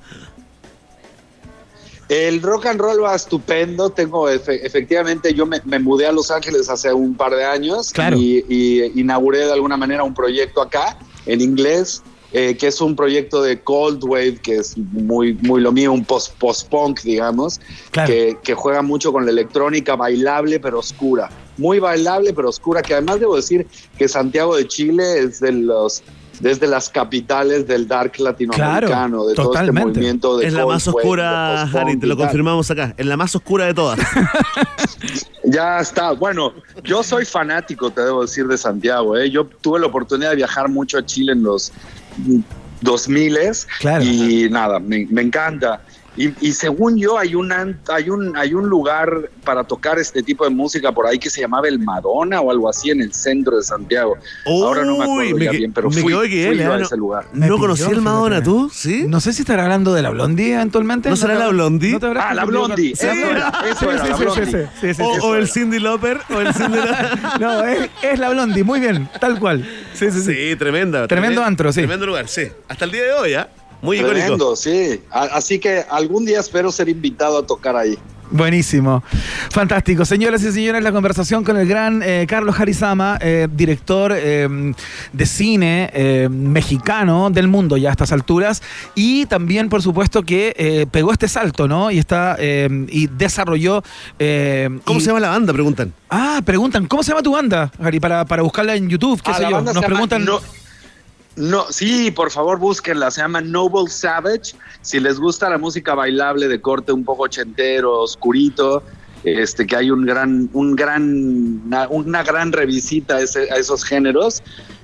El rock and roll va estupendo. Tengo efe, efectivamente, yo me, me mudé a Los Ángeles hace un par de años. Claro. y, y inauguré de alguna manera un proyecto acá en inglés, eh, que es un proyecto de Cold Wave, que es muy, muy lo mío, un post, post-punk, digamos, claro. que, que juega mucho con la electrónica bailable pero oscura. Muy bailable pero oscura, que además debo decir que Santiago de Chile es de los... desde las capitales del dark latinoamericano, claro, de todo totalmente. Este movimiento de es la más oscura, Harry, te lo confirmamos acá, es la más oscura de todas. Ya está, bueno, yo soy fanático, te debo decir, de Santiago, ¿eh? Yo tuve la oportunidad de viajar mucho a Chile en los dos miles, claro. Y nada, me, me encanta. Y, y según yo hay, una, hay, un, hay un lugar para tocar este tipo de música por ahí que se llamaba el Madonna o algo así en el centro de Santiago. Uy, ahora no me acuerdo me ya que, bien, pero fui, fui él, yo a no, ese lugar. ¿No conocí el Madonna tú? ¿Sí? No sé si estará hablando de la Blondie eventualmente. ¿No será ¿No la Blondie? ¿No ah, la Blondie. Eso era, eso era, la Blondie. Sí, sí, sí, o, o el Cyndi Lauper o el Cyndi No, es, es la Blondie, muy bien, tal cual. Sí, sí, sí. Sí, tremenda. Tremendo tremendo antro, sí. Tremendo lugar, sí. Hasta el día de hoy, ¿ah? ¿eh? Muy Tremendo, icónico. Sí. Así que algún día espero ser invitado a tocar ahí. Buenísimo, fantástico. Señoras y señores, la conversación con el gran eh, Carlos Harisama, eh, director eh, de cine eh, mexicano del mundo ya a estas alturas, y también, por supuesto, que eh, pegó este salto, ¿no? Y está eh, y desarrolló. Eh, ¿Cómo y... se llama la banda? Preguntan. Ah, preguntan, ¿cómo se llama tu banda, Jari? Para, para buscarla en YouTube, qué ah, sé la yo. Banda Nos preguntan. No... No, sí, por favor búsquenla, se llama Noble Savage. Si les gusta la música bailable de corte un poco ochentero, oscurito, este, que hay un gran, un gran, una, una gran revisita a, ese, a esos géneros.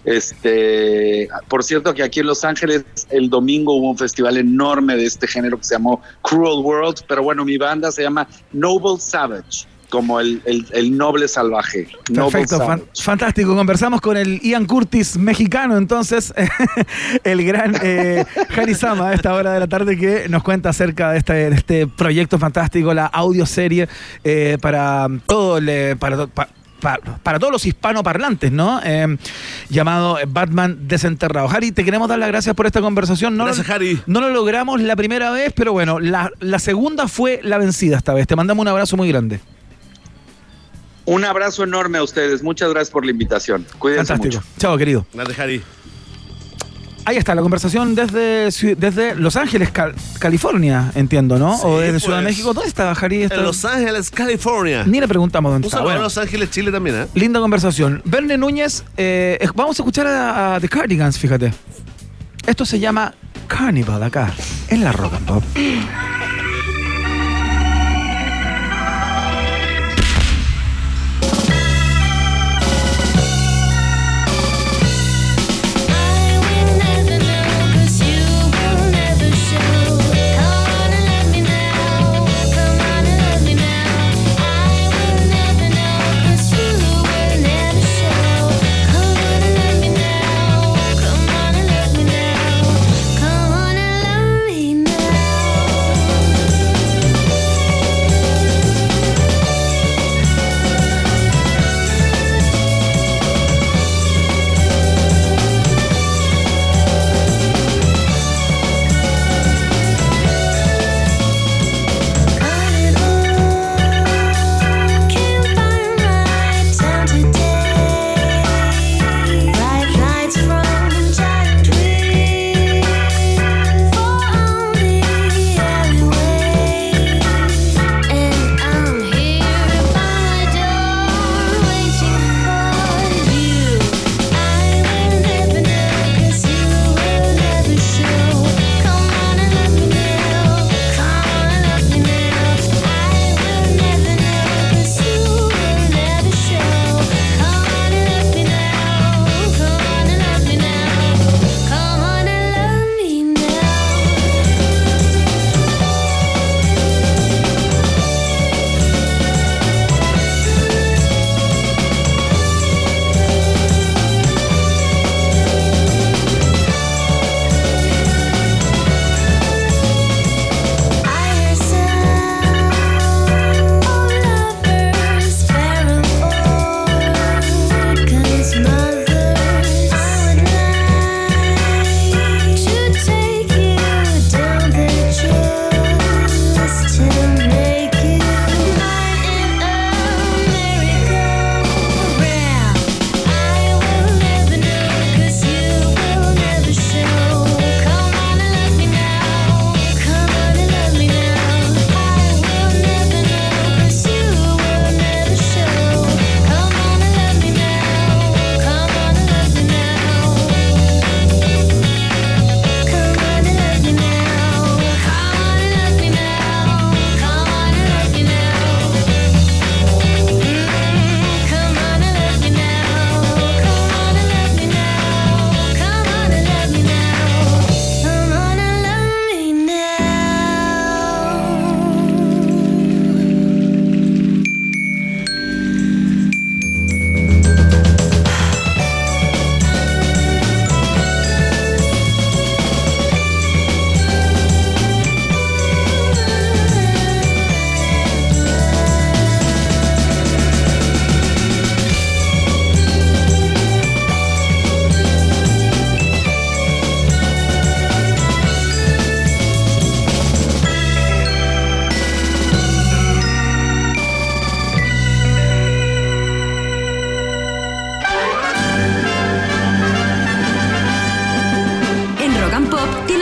Este, por cierto que aquí en Los Ángeles el domingo hubo un festival enorme de este género que se llamó Cruel World, pero bueno, mi banda se llama Noble Savage, como el, el, el noble salvaje. Perfecto, Noble fan, fantástico. Conversamos con el Ian Curtis mexicano, entonces, el gran eh, Harisama a esta hora de la tarde, que nos cuenta acerca de este, de este proyecto fantástico, la audioserie eh, para todo el, para, para, para, para todos los hispanoparlantes, ¿no? Eh, llamado Batman Desenterrado. Jari, te queremos dar las gracias por esta conversación. No gracias, lo, Jari. No lo logramos la primera vez, pero bueno, la, la segunda fue la vencida esta vez. Te mandamos un abrazo muy grande. Un abrazo enorme a ustedes. Muchas gracias por la invitación. Cuídense Fantástico. mucho. Chao, querido. Gracias, Jari. Ahí está la conversación desde, desde Los Ángeles, Cal- California, entiendo, ¿no? Sí, o desde pues. Ciudad de México. ¿Dónde estaba, Jari? En Los Ángeles, California. Ni le preguntamos dónde Un está. saludo Bueno, a Los Ángeles, Chile también, ¿eh? linda conversación. Verne Núñez, eh, vamos a escuchar a, a The Cardigans, fíjate. Esto se llama Carnival acá, en la Rock and Pop. Come on and love me now.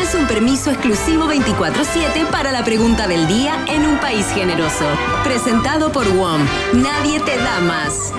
tenemos un permiso exclusivo veinticuatro siete para la pregunta del día en un país generoso. Presentado por W O M. Nadie te da más.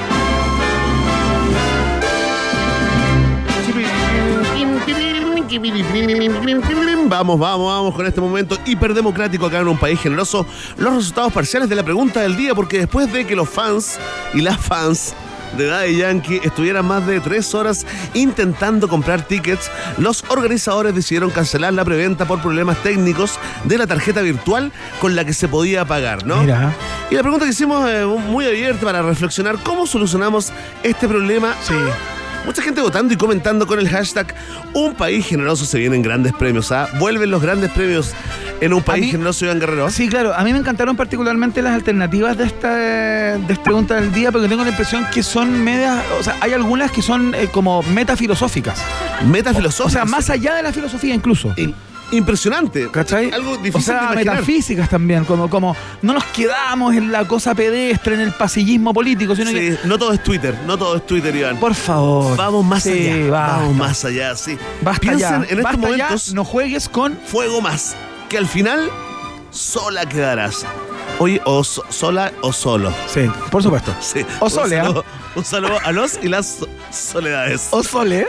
Vamos, vamos, vamos con este momento hiperdemocrático acá en un país generoso. Los resultados parciales de la pregunta del día, porque después de que los fans y las fans de Daddy Yankee estuvieran más de tres horas intentando comprar tickets, los organizadores decidieron cancelar la preventa por problemas técnicos de la tarjeta virtual con la que se podía pagar, ¿no? Mira. Y la pregunta que hicimos eh, muy abierta para reflexionar cómo solucionamos este problema. Sí. Mucha gente votando y comentando con el hashtag Un País Generoso. Se vienen grandes premios, ¿ah? Vuelven los grandes premios en Un País mí, Generoso, Iván Guerrero. Sí, claro. A mí me encantaron particularmente las alternativas de esta, de esta pregunta del día, porque tengo la impresión que son medias, o sea, hay algunas que son eh, como metafilosóficas. Metafilosóficas. O, o sea, más allá de la filosofía incluso. Y, impresionante. ¿Cachai? Algo difícil o sea, de imaginar. metafísicas también, como, como no nos quedamos en la cosa pedestre, en el pasillismo político, sino sí, que... no todo es Twitter, no todo es Twitter, Iván. Por favor. Vamos más sí, allá, basta. vamos más allá, sí. Basta Piensen ya, en estos basta momentos, ya, no juegues con... Fuego más, que al final sola quedarás. Oye, o so, sola o solo. Sí, por supuesto. Sí. O sole, ¿eh? Un saludo a los y las so- soledades. O sole.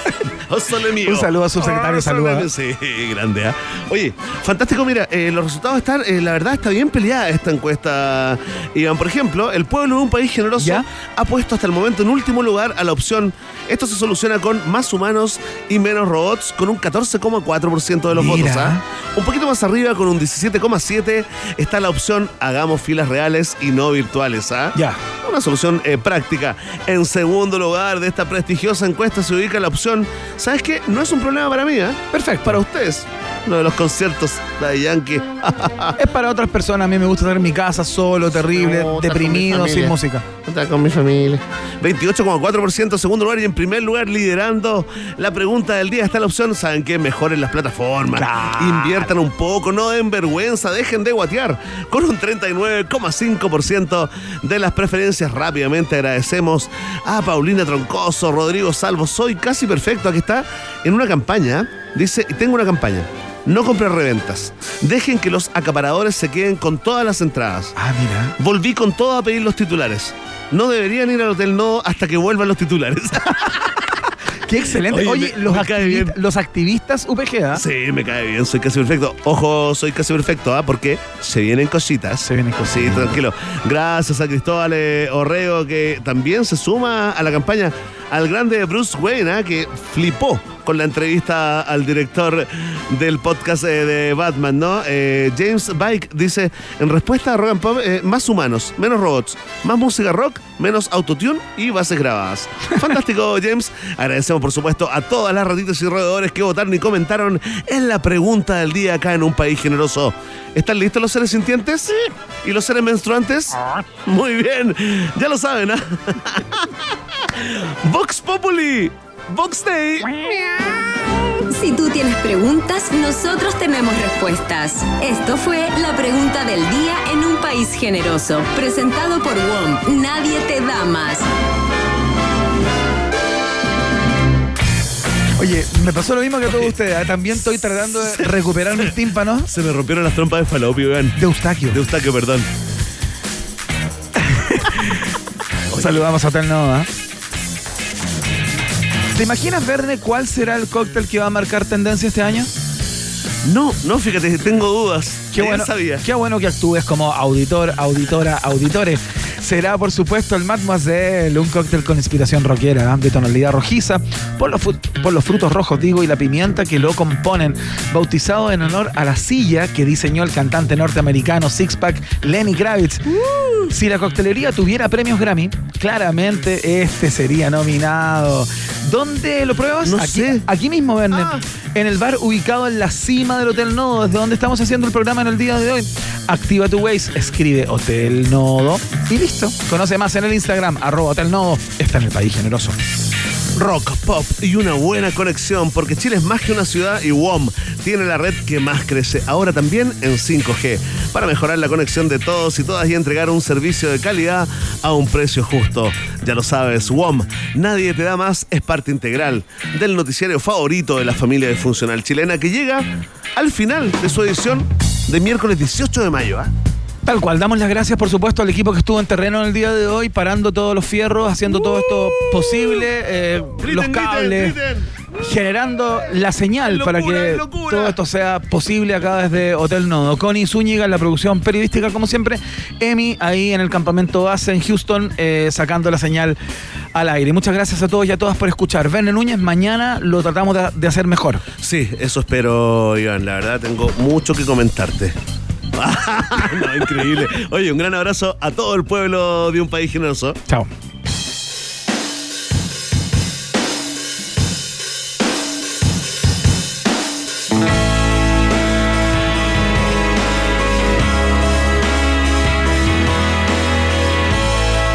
O sole mío. Un saludo a su secretario, oh, saludo. Sí, grande, ¿eh? Oye, fantástico, mira, eh, los resultados están, eh, la verdad está bien peleada esta encuesta, Iván. Por ejemplo, el pueblo de un país generoso ¿Ya? ha puesto hasta el momento en último lugar a la opción, esto se soluciona con más humanos y menos robots, con un catorce coma cuatro por ciento de los Mira. votos, ¿ah? Un poquito más arriba, con un diecisiete coma siete por ciento, está la opción hagamos filas reales y no virtuales, ¿ah? Ya. Una solución eh, práctica. En segundo lugar de esta prestigiosa encuesta se ubica la opción, ¿sabes qué? No es un problema para mí, ¿eh? Perfecto. Para ustedes. Uno de los conciertos de Yankee. Es para otras personas. A mí me gusta estar en mi casa solo, terrible, No, deprimido, sin música. Está con mi familia. veintiocho coma cuatro por ciento en segundo lugar, y en primer lugar, liderando la pregunta del día, está la opción, ¿saben qué? Mejoren las plataformas. Claro. Inviertan un poco, no den vergüenza, dejen de guatear. Con un treinta y nueve coma cinco por ciento de las preferencias. Rápidamente agradecemos a Paulina Troncoso, Rodrigo Salvo, soy casi perfecto. Aquí está en una campaña. Dice, tengo una campaña. No compren reventas. Dejen que los acaparadores se queden con todas las entradas. Ah, mira. Volví con todo a pedir los titulares. No deberían ir al Hotel Nodo hasta que vuelvan los titulares. Qué excelente. Oye, Oye, me- los, me cae activi- bien. los activistas U P G, ¿ah? Sí, me cae bien, soy casi perfecto. Ojo, soy casi perfecto, ¿ah? Porque se vienen cositas. Se vienen cositas. Sí, tranquilo. Gracias a Cristóbal eh, Orrego, que también se suma a la campaña. Al grande Bruce Wayne, ¿ah? Que flipó con la entrevista al director del podcast eh, de Batman, ¿no? Eh, James Bike dice, en respuesta a Rock and Pop, eh, más humanos, menos robots, más música rock, menos autotune y bases grabadas. Fantástico, James. Agradecemos, por supuesto, a todas las ratitas y roedores que votaron y comentaron en la pregunta del día acá en Un País Generoso. ¿Están listos los seres sintientes? Sí. ¿Y los seres menstruantes? Muy bien. Ya lo saben, ¿ah? Vox Populi. Vox Day. Si tú tienes preguntas, nosotros tenemos respuestas. Esto fue la pregunta del día en un país generoso. Presentado por W O M. Nadie te da más. Oye, me pasó lo mismo que a todos ustedes. ¿eh? También estoy tratando de recuperar mis tímpanos. Se me rompieron las trompas de falopio, vean. De Eustaquio. De Eustaquio, perdón. Saludamos a Hotel Nova. ¿Te imaginas, Verne, cuál será el cóctel que va a marcar tendencia este año? No, no, fíjate, tengo dudas. Qué Ayer bueno, sabía. qué bueno que actúes como auditor, auditora, auditores. Será, por supuesto, el Mademoiselle, un cóctel con inspiración rockera, ¿eh? De tonalidad rojiza, por los, por los frutos rojos, digo, y la pimienta que lo componen, bautizado en honor a la silla que diseñó el cantante norteamericano Sixpack Lenny Kravitz. Uh. Si la coctelería tuviera premios Grammy, claramente este sería nominado. ¿Dónde lo pruebas? No aquí, sé. aquí mismo, Verne. Ah. En el bar ubicado en la cima del Hotel Nodo, desde donde estamos haciendo el programa en el día de hoy. Activa tu Waze, escribe Hotel Nodo y listo. Conoce más en el Instagram, arroba Hotel Nodo. Está en el país generoso. rock, pop y una buena conexión, porque Chile es más que una ciudad y W O M tiene la red que más crece, ahora también en cinco G, para mejorar la conexión de todos y todas y entregar un servicio de calidad a un precio justo. Ya lo sabes, W O M, nadie te da más, es parte integral del noticiario favorito de la familia disfuncional chilena, que llega al final de su edición de miércoles dieciocho de mayo. ¿eh? Tal cual, damos las gracias por supuesto al equipo que estuvo en terreno en el día de hoy, parando todos los fierros, haciendo uh, todo esto posible, eh, griten, los cables, griten, griten. generando la señal locura, para que todo esto sea posible acá desde Hotel Nodo. Connie Zúñiga en la producción periodística, como siempre, Emi ahí en el campamento base en Houston, eh, sacando la señal al aire. Muchas gracias a todos y a todas por escuchar. Verne Núñez, mañana lo tratamos de, de hacer mejor. Sí, eso espero, Iván. La verdad, tengo mucho que comentarte. No, increíble. Oye, un gran abrazo a todo el pueblo de Un País Generoso. Chao.